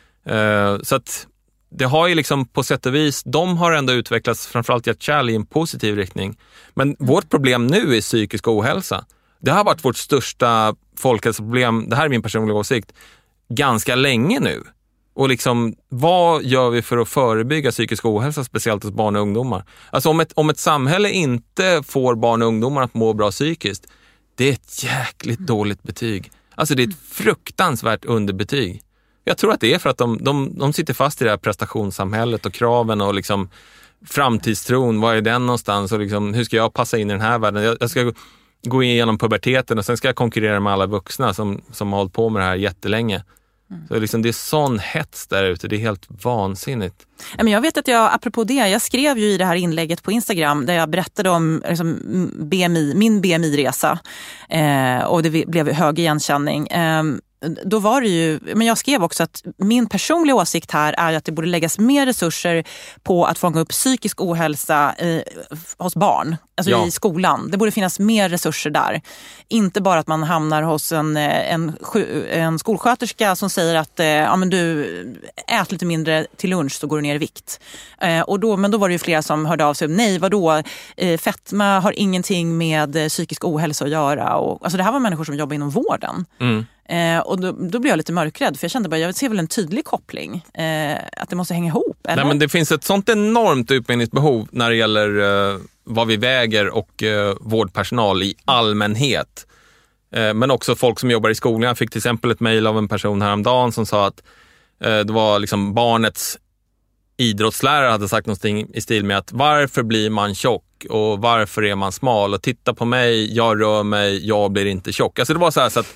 Uh, så att det har ju liksom på sätt och vis, de har ändå utvecklats framförallt hjärt-kärl i en positiv riktning. Men mm. vårt problem nu är psykisk ohälsa. Det har varit vårt största folkhälsoproblem, det här är min personliga åsikt, ganska länge nu. Och liksom, vad gör vi för att förebygga psykisk ohälsa, speciellt hos barn och ungdomar? Alltså om ett, om ett samhälle inte får barn och ungdomar att må bra psykiskt, det är ett jäkligt dåligt betyg. Alltså det är ett fruktansvärt underbetyg. Jag tror att det är för att de, de, de sitter fast i det här prestationssamhället och kraven och liksom framtidstron, var är den någonstans och liksom, hur ska jag passa in i den här världen? Jag, jag ska gå igenom puberteten och sen ska jag konkurrera med alla vuxna som, som har hållit på med det här jättelänge. Mm. Så liksom, det är sån hets där ute, det är helt vansinnigt. Men jag vet att jag, apropå det, jag skrev ju i det här inlägget på Instagram där jag berättade om liksom, B M I, min B M I-resa eh, och det blev hög igenkänning. Eh, Då var det ju, men jag skrev också att min personliga åsikt här är att det borde läggas mer resurser på att fånga upp psykisk ohälsa eh, hos barn, alltså ja. i skolan. Det borde finnas mer resurser där. Inte bara att man hamnar hos en, en, en skolsköterska som säger att eh, ja, men du ät lite mindre till lunch så går du ner i vikt. Eh, och då, men då var det ju flera som hörde av sig, nej vadå, eh, fetma har ingenting med eh, psykisk ohälsa att göra. Och, alltså det här var människor som jobbar inom vården. Mm. Eh, och då, då blev jag lite mörkrädd för jag kände bara, jag ser väl en tydlig koppling eh, att det måste hänga ihop, eller? Nej, men det finns ett sånt enormt utbildningsbehov när det gäller eh, vad vi väger och eh, vårdpersonal i allmänhet. Eh, men också folk som jobbar i skolan. Jag fick till exempel ett mejl av en person häromdagen som sa att eh, det var liksom barnets idrottslärare hade sagt någonting i stil med att varför blir man tjock och varför är man smal och titta på mig, jag rör mig, jag blir inte tjock. Alltså det var så här så att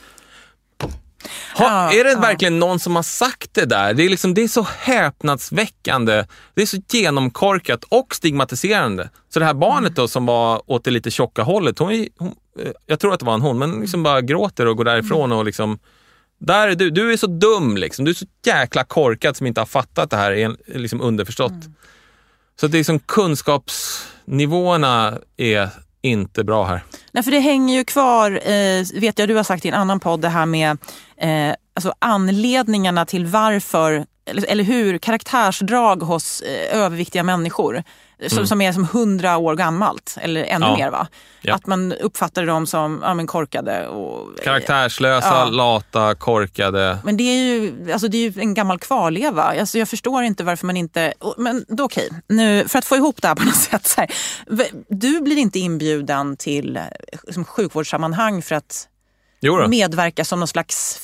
ha, ja, är det ja. verkligen någon som har sagt det där? Det är, liksom, det är så häpnadsväckande, det är så genomkorkat och stigmatiserande. Så det här barnet då som var åt det lite tjocka hållet, hon, hon, jag tror att det var en hon, men liksom bara gråter och går därifrån och liksom, där är du, du är så dum liksom, du är så jäkla korkad som inte har fattat det här, är liksom underförstått. Mm. Så det är som kunskapsnivåerna är inte bra här. Nej, för det hänger ju kvar, eh, vet jag du har sagt i en annan podd, det här med eh, alltså anledningarna till varför, eller, eller hur, karaktärsdrag hos eh, överviktiga människor som, mm. som är som hundra år gammalt, eller ännu ja. mer va? Ja. Att man uppfattar dem som ja, men korkade. Och, karaktärslösa, ja. lata, korkade. Men det är ju, alltså det är ju en gammal kvarleva. Alltså jag förstår inte varför man inte... Men då okej, nu, för att få ihop det här på något sätt. Så här, du blir inte inbjuden till liksom, sjukvårdssammanhang för att medverka som någon slags...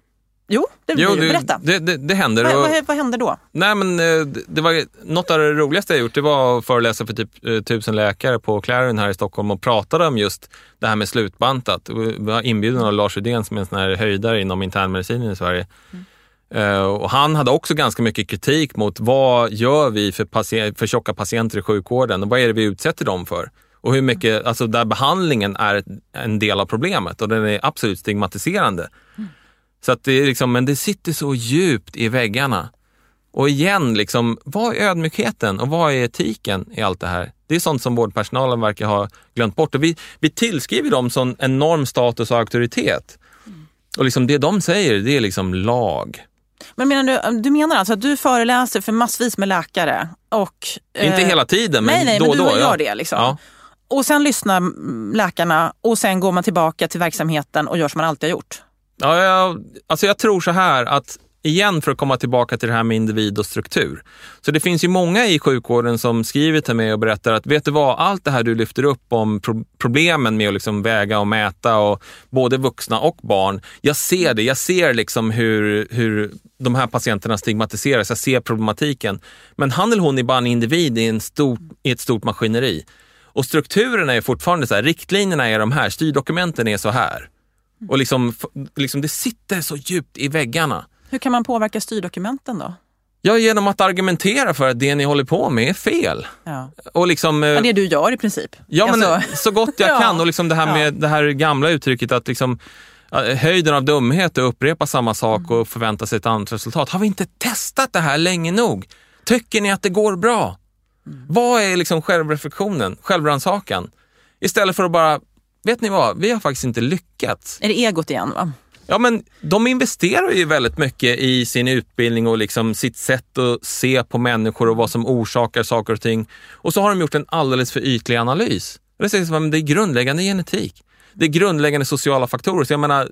Jo, det blir jo, det. Berätta. Det, det, det händer. Vad, och, vad, vad händer då? Nej, men det, det var något av det roligaste jag gjort. Det var att föreläsa för typ tusen läkare på Clarion här i Stockholm och pratade om just det här med slutbantat. Vi var inbjuden av Lars Rydén som är en sån här höjdare inom internmedicinen i Sverige. Mm. Uh, och han hade också ganska mycket kritik mot vad gör vi för, patient, för tjocka patienter i sjukvården och vad är det vi utsätter dem för? Och hur mycket, alltså där behandlingen är en del av problemet och den är absolut stigmatiserande. Mm. Så att det är liksom, men det sitter så djupt i väggarna. Och igen, liksom, vad är ödmjukheten och vad är etiken i allt det här? Det är sånt som vårdpersonalen verkar ha glömt bort. Och vi, vi tillskriver dem som enorm status och auktoritet. Mm. Och liksom det de säger, det är liksom lag. Men menar du, du menar alltså att du föreläser för massvis med läkare? Och, eh, inte hela tiden, men nej, nej, då och då. då. Men du ja. gör det liksom. Ja. Och sen lyssnar läkarna och sen går man tillbaka till verksamheten och gör som man alltid har gjort. Ja, jag, alltså jag tror så här att igen för att komma tillbaka till det här med individ och struktur. Så det finns ju många i sjukvården som skriver till mig och berättar att vet du vad, allt det här du lyfter upp om pro- problemen med att liksom väga och mäta och både vuxna och barn. Jag ser det, jag ser liksom hur, hur de här patienterna stigmatiseras, jag ser problematiken. Men han eller hon är bara en individ i, en stor, i ett stort maskineri. Och strukturerna är fortfarande så här, riktlinjerna är de här, styrdokumenten är så här. Och liksom, liksom det sitter så djupt i väggarna. Hur kan man påverka styrdokumenten då? Ja, genom att argumentera för att det ni håller på med är fel. Ja. Och liksom, ja, det du gör i princip. Ja, men alltså. så gott jag kan. Och liksom det här med ja. det här gamla uttrycket att liksom, höjden av dumhet är att upprepa samma sak mm. och förvänta sig ett annat resultat. Har vi inte testat det här länge nog? Tycker ni att det går bra? Mm. Vad är liksom självreflektionen, självrannsakan? Istället för att bara, vet ni vad, vi har faktiskt inte lyckats. Är det egot igen va? Ja, men de investerar ju väldigt mycket i sin utbildning och liksom sitt sätt att se på människor och vad som orsakar saker och ting. Och så har de gjort en alldeles för ytlig analys. Det sägs att det är grundläggande genetik. Det är grundläggande sociala faktorer. Så jag menar,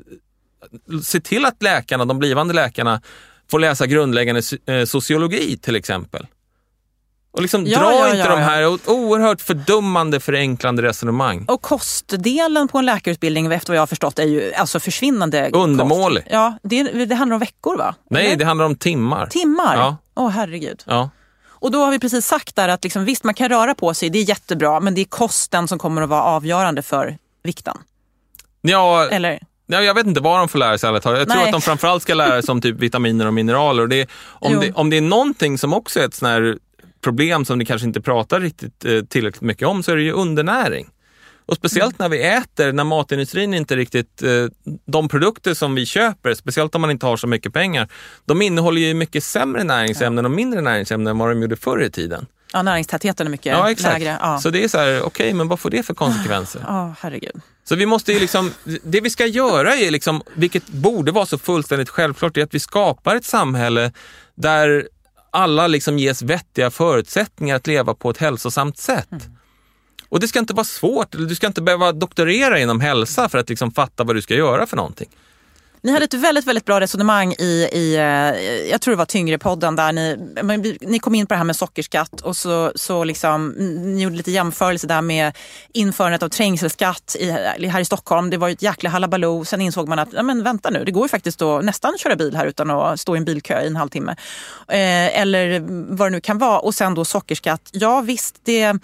se till att läkarna, de blivande läkarna, får läsa grundläggande sociologi till exempel. Och liksom ja, dra ja, inte ja, de ja. här oerhört fördummande, förenklande resonemang. Och kostdelen på en läkarutbildning, efter vad jag har förstått, är ju alltså försvinnande undermålig. Kost. Ja, det, det handlar om veckor va? Nej, Eller? det handlar om timmar. Timmar? Ja. Åh, herregud. Ja. Och då har vi precis sagt där att liksom, visst, man kan röra på sig, det är jättebra, men det är kosten som kommer att vara avgörande för vikten. Ja, eller? Ja, jag vet inte vad de får lära sig. Jag tror Nej. att de framförallt ska lära sig om typ vitaminer och mineraler. Och det, om, det, om det är någonting som också är ett sån här problem som ni kanske inte pratar riktigt eh, tillräckligt mycket om, så är det ju undernäring. Och speciellt mm. när vi äter, när matindustrin inte riktigt, eh, de produkter som vi köper, speciellt om man inte har så mycket pengar, de innehåller ju mycket sämre näringsämnen ja. och mindre näringsämnen än vad de gjorde förr i tiden. Ja, näringstätheten är mycket ja, exakt. lägre. Ja. Så det är så här, okej, okay, men vad får det för konsekvenser? Ja, oh, herregud. Så vi måste ju liksom, det vi ska göra är liksom, vilket borde vara så fullständigt självklart, är att vi skapar ett samhälle där alla liksom ges vettiga förutsättningar att leva på ett hälsosamt sätt. Mm. Och det ska inte vara svårt, eller du ska inte behöva doktorera inom hälsa för att liksom fatta vad du ska göra för någonting. Ni hade ett väldigt, väldigt bra resonemang i, i jag tror det var Tyngre-podden, där ni, ni kom in på det här med sockerskatt och så, så liksom, ni gjorde lite jämförelse där med införandet av trängselskatt i, här i Stockholm. Det var ju ett jäkla halabaloo. Sen insåg man att, ja, men vänta nu, det går ju faktiskt att nästan köra bil här utan att stå i en bilkö i en halvtimme. Eh, eller vad det nu kan vara. Och sen då sockerskatt. Ja visst, det...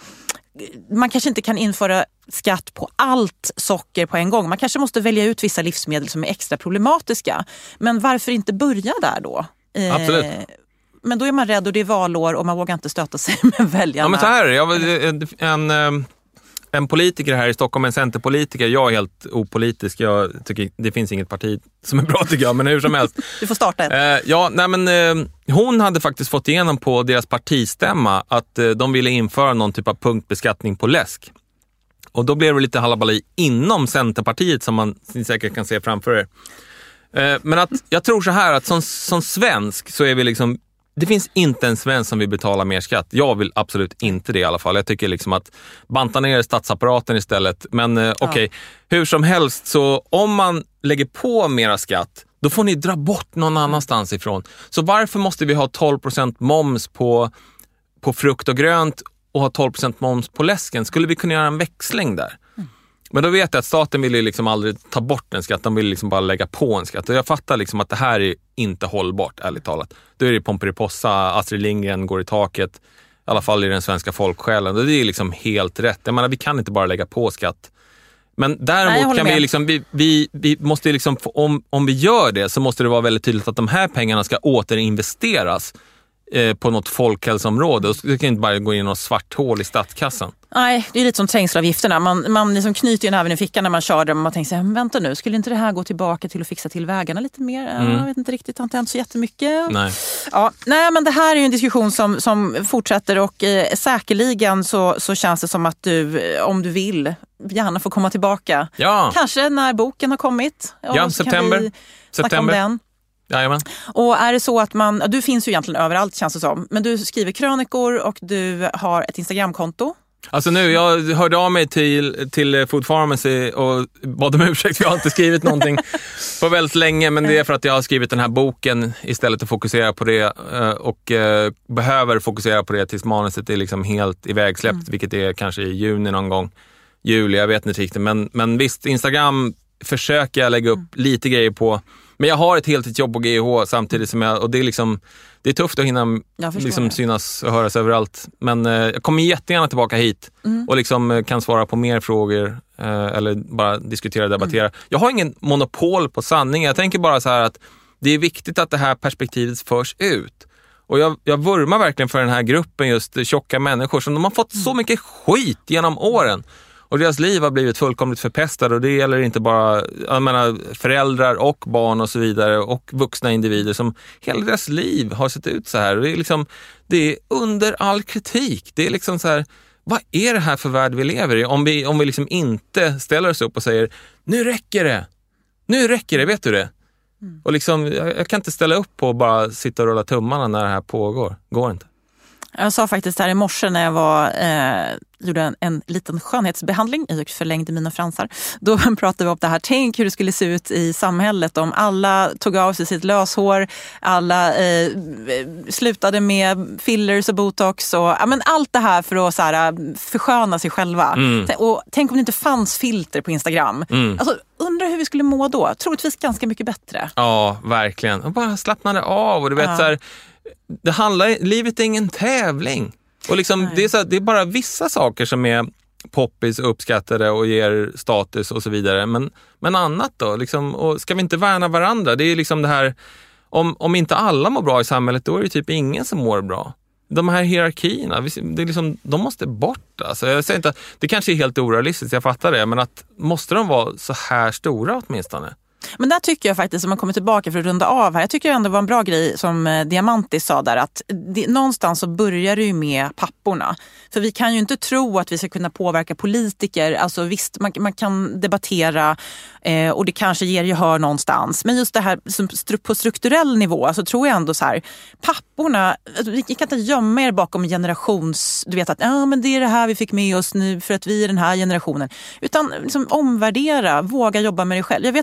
man kanske inte kan införa skatt på allt socker på en gång. Man kanske måste välja ut vissa livsmedel som är extra problematiska. Men varför inte börja där då? Eh, Absolut. Men då är man rädd och det är valår och man vågar inte stöta sig med väljarna. Ja, men så här, jag, en, en, en politiker här i Stockholm, en centerpolitiker, jag är helt opolitisk. Jag tycker det finns inget parti som är bra tycker jag, men hur som helst. Du får starta ett. Eh, ja, nej men eh, hon hade faktiskt fått igenom på deras partistämma att eh, de ville införa någon typ av punktbeskattning på läsk. Och då blev det lite halaballi inom Centerpartiet som man säkert kan se framför er. Eh, men att jag tror så här att som, som svensk så är vi liksom, det finns inte en svensk som vill betala mer skatt. Jag vill absolut inte det i alla fall. Jag tycker liksom att banta ner statsapparaten istället. Men eh, okej, okay. ja. Hur som helst, så om man lägger på mera skatt, då får ni dra bort någon annanstans ifrån. Så varför måste vi ha tolv procent moms på, på frukt och grönt och ha tolv procent moms på läsken? Skulle vi kunna göra en växling där? Mm. Men då vet jag att staten vill ju liksom aldrig ta bort en skatt. De vill liksom bara lägga på en skatt. Och jag fattar liksom att det här är inte hållbart, ärligt talat. Då är det Pomperipossa, Astrid Lindgren går i taket. I alla fall i den svenska folksjälen. Och det är liksom helt rätt. Jag menar, vi kan inte bara lägga på skatt. Men däremot Nej, kan vi liksom, vi, vi, vi måste liksom, om, om vi gör det så måste det vara väldigt tydligt att de här pengarna ska återinvesteras eh, på något folkhälsoområde. Och det kan inte bara gå in något svart hål i statskassan. Nej, det är lite som trängselavgifterna. Man, man liksom knyter ju näven i fickan när man kör det. Man tänker sig, vänta nu, skulle inte det här gå tillbaka till att fixa till vägarna lite mer? Mm. Jag vet inte riktigt, har inte hänt så jättemycket. Nej. Ja, nej, men det här är ju en diskussion som, som fortsätter och eh, säkerligen så, så känns det som att du, om du vill, gärna får komma tillbaka. Ja. Kanske när boken har kommit. Ja, september. Kan vi september. Om den. Jajamän. Och är det så att man, du finns ju egentligen överallt känns det som, men du skriver krönikor och du har ett Instagramkonto. Alltså nu, jag hörde av mig till, till Food Pharmacy och bad om ursäkt för jag har inte skrivit någonting på väldigt länge, men det är för att jag har skrivit den här boken istället att fokusera på det och eh, behöver fokusera på det tills manuset är liksom helt ivägsläppt, mm. vilket är kanske i juni någon gång, juli, jag vet inte riktigt, men, men visst, Instagram försöker jag lägga upp mm. lite grejer på, men jag har ett helt jobb på G H samtidigt som jag, och det är liksom det är tufft att hinna liksom synas och höras överallt. Men eh, jag kommer jättegärna tillbaka hit mm. och liksom kan svara på mer frågor eh, eller bara diskutera och debattera. Mm. Jag har ingen monopol på sanning. Jag tänker bara så här att det är viktigt att det här perspektivet förs ut. Och jag, jag vurmar verkligen för den här gruppen just tjocka människor som de har fått mm. så mycket skit genom åren. Och deras liv har blivit fullkomligt förpestade och det gäller inte bara jag menar, föräldrar och barn och så vidare och vuxna individer som hela deras liv har sett ut så här. Och det är liksom, det är under all kritik. Det är liksom så här, vad är det här för värld vi lever i? Om vi, om vi liksom inte ställer oss upp och säger, nu räcker det! Nu räcker det, vet du det? Mm. Och liksom, jag, jag kan inte ställa upp på att bara sitta och rulla tummarna när det här pågår. Går inte. Jag sa faktiskt här i morse när jag var, eh, gjorde en, en liten skönhetsbehandling, jag förlängde mina fransar. Då pratade vi om det här, tänk hur det skulle se ut i samhället om alla tog av sig sitt löshår, alla eh, slutade med fillers och botox och ja, men allt det här för att så här, försköna sig själva. Mm. Och tänk om det inte fanns filter på Instagram. Mm. Alltså, undrar hur vi skulle må då. Troligtvis ganska mycket bättre. Ja, verkligen. Och bara slappnade av och du vet ja. så här, det handlar, livet är ingen tävling. Och liksom, det, är så, det är bara vissa saker som är poppis och uppskattade och ger status och så vidare. Men, men annat då? Liksom, och ska vi inte värna varandra? Det är liksom det här, om, om inte alla mår bra i samhället, då är det typ ingen som mår bra. De här hierarkierna, det är liksom, de måste bort. Alltså, jag säger inte att det kanske är helt orealistiskt, jag fattar det. Men att måste de vara så här stora åtminstone? Men där tycker jag faktiskt, om man kommer tillbaka för att runda av här, jag tycker ändå det var en bra grej som Diamantis sa där, att det, någonstans så börjar det ju med papporna. För vi kan ju inte tro att vi ska kunna påverka politiker, alltså visst, man, man kan debattera eh, och det kanske ger gehör någonstans. Men just det här som, på strukturell nivå så tror jag ändå så här, papporna, vi kan inte gömma er bakom generations, du vet att ja, men det är det här vi fick med oss nu för att vi är den här generationen. Utan liksom omvärdera, våga jobba med dig själv. Jag vet att det är många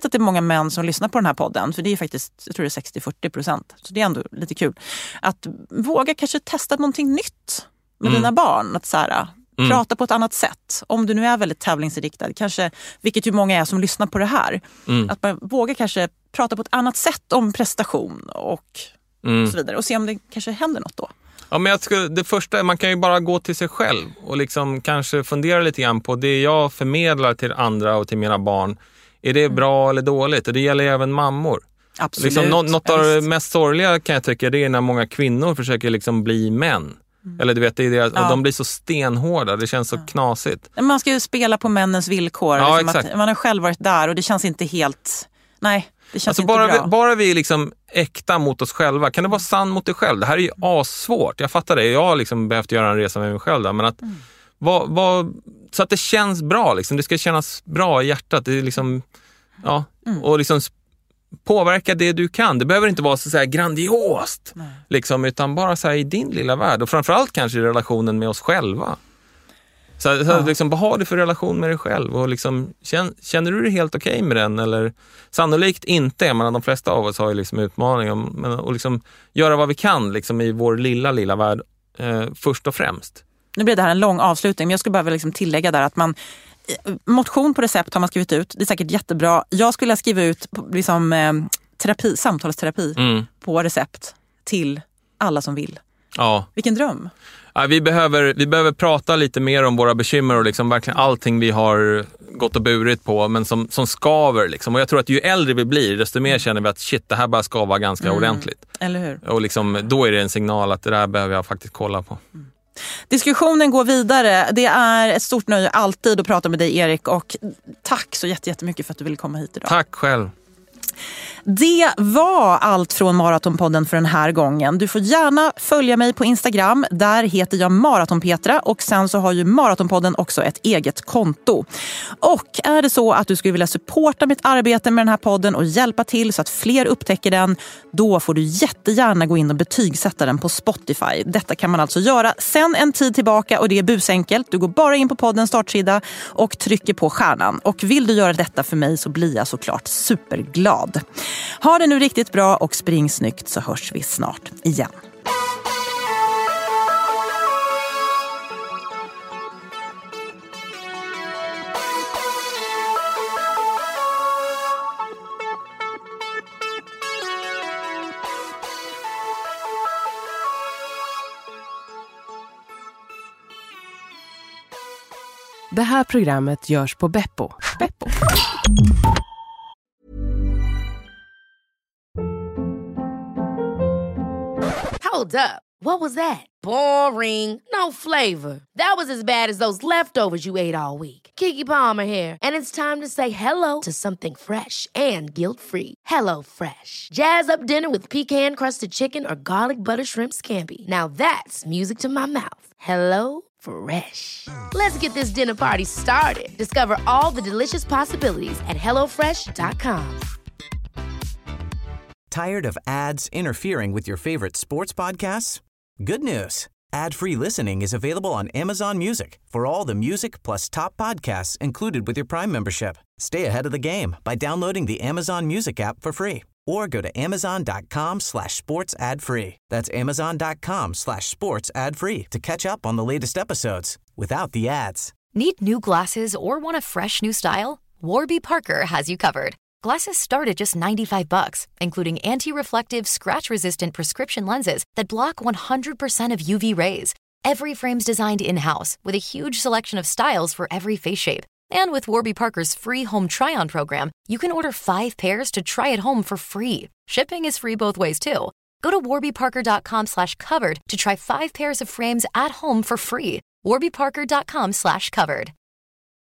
män som lyssnar på den här podden, för det är faktiskt, jag tror det är sextio till fyrtio procent, så det är ändå lite kul, att våga kanske testa någonting nytt med mm. dina barn. Att så här, mm. prata på ett annat sätt. Om du nu är väldigt tävlingsinriktad, kanske, vilket ju många är som lyssnar på det här. Mm. Att man vågar kanske prata på ett annat sätt om prestation och mm. så vidare. Och se om det kanske händer något då. Ja, men jag skulle, det första, man kan ju bara gå till sig själv och liksom kanske fundera lite grann på det jag förmedlar till andra och till mina barn. Är det bra eller dåligt? Och det gäller även mammor. Absolut. Liksom, något något av det mest sorgliga kan jag tycka, det är när många kvinnor försöker liksom bli män. Mm. Eller du vet, det är det, och ja. de blir så stenhårda, det känns så ja. knasigt. Man ska ju spela på männens villkor. Ja, liksom att man har själv varit där och det känns inte helt... Nej, det känns alltså inte bara bra. Vi, bara vi är liksom äkta mot oss själva. Kan det vara sann mot dig själv? Det här är ju assvårt. Jag fattar det. Jag har liksom behövt göra en resa med mig själv där. Men att, mm. vad, vad, så att det känns bra. Liksom. Det ska kännas bra i hjärtat. Det är liksom, ja, mm. och liksom påverka det du kan. Det behöver inte vara så, så här grandiost. Liksom, utan bara så här i din lilla värld. Och framförallt kanske i relationen med oss själva. Så, så ja. liksom, vad har du för relation med dig själv? Och liksom, känner, känner du dig helt okej okay med den? Eller sannolikt inte, men de flesta av oss har ju liksom utmaningar. Men, och liksom göra vad vi kan liksom, i vår lilla, lilla värld eh, först och främst. Nu blir det här en lång avslutning, men jag skulle bara liksom tillägga där att man motion på recept har man skrivit ut. Det är säkert jättebra. Jag skulle skriva ut liksom, eh, terapi, samtalsterapi mm. på recept till alla som vill. Ja. Vilken dröm. Ja, vi, behöver, vi behöver prata lite mer om våra bekymmer och liksom verkligen allting vi har gått och burit på, men som, som skaver. Liksom. Och jag tror att ju äldre vi blir, desto mer känner vi att shit, det här bara skavar ganska mm. ordentligt. Eller hur? Och liksom, då är det en signal att det där behöver jag faktiskt kolla på. Mm. Diskussionen går vidare. Det är ett stort nöje alltid att prata med dig, Erik, och tack så jättemycket för att du ville komma hit idag. Tack själv. Det var allt från Maratonpodden för den här gången. Du får gärna följa mig på Instagram. Där heter jag Maratonpetra och sen så har ju Maratonpodden också ett eget konto. Och är det så att du skulle vilja supporta mitt arbete med den här podden och hjälpa till så att fler upptäcker den, då får du jättegärna gå in och betygsätta den på Spotify. Detta kan man alltså göra sen en tid tillbaka och det är busenkelt. Du går bara in på poddens startsida och trycker på stjärnan. Och vill du göra detta för mig så blir jag såklart superglad. Ha det nu riktigt bra och spring snyggt, så hörs vi snart igen. Det här programmet görs på Beppo. Beppo. Hold up. What was that? Boring. No flavor. That was as bad as those leftovers you ate all week. Keke Palmer here, and it's time to say hello to something fresh and guilt-free. Hello Fresh. Jazz up dinner with pecan-crusted chicken or garlic butter shrimp scampi. Now that's music to my mouth. Hello Fresh. Let's get this dinner party started. Discover all the delicious possibilities at hello fresh dot com. Tired of ads interfering with your favorite sports podcasts? Good news. Ad-free listening is available on Amazon Music for all the music plus top podcasts included with your Prime membership. Stay ahead of the game by downloading the Amazon Music app for free or go to amazon.com slash sports ad free. That's amazon.com slash sports ad free to catch up on the latest episodes without the ads. Need new glasses or want a fresh new style? Warby Parker has you covered. Glasses start at just ninety-five bucks, including anti-reflective, scratch-resistant prescription lenses that block one hundred percent of U V rays. Every frame's designed in-house with a huge selection of styles for every face shape. And with Warby Parker's free home try-on program, you can order five pairs to try at home for free. Shipping is free both ways, too. Go to warbyparker.com slash covered to try five pairs of frames at home for free. warbyparker.com slash covered.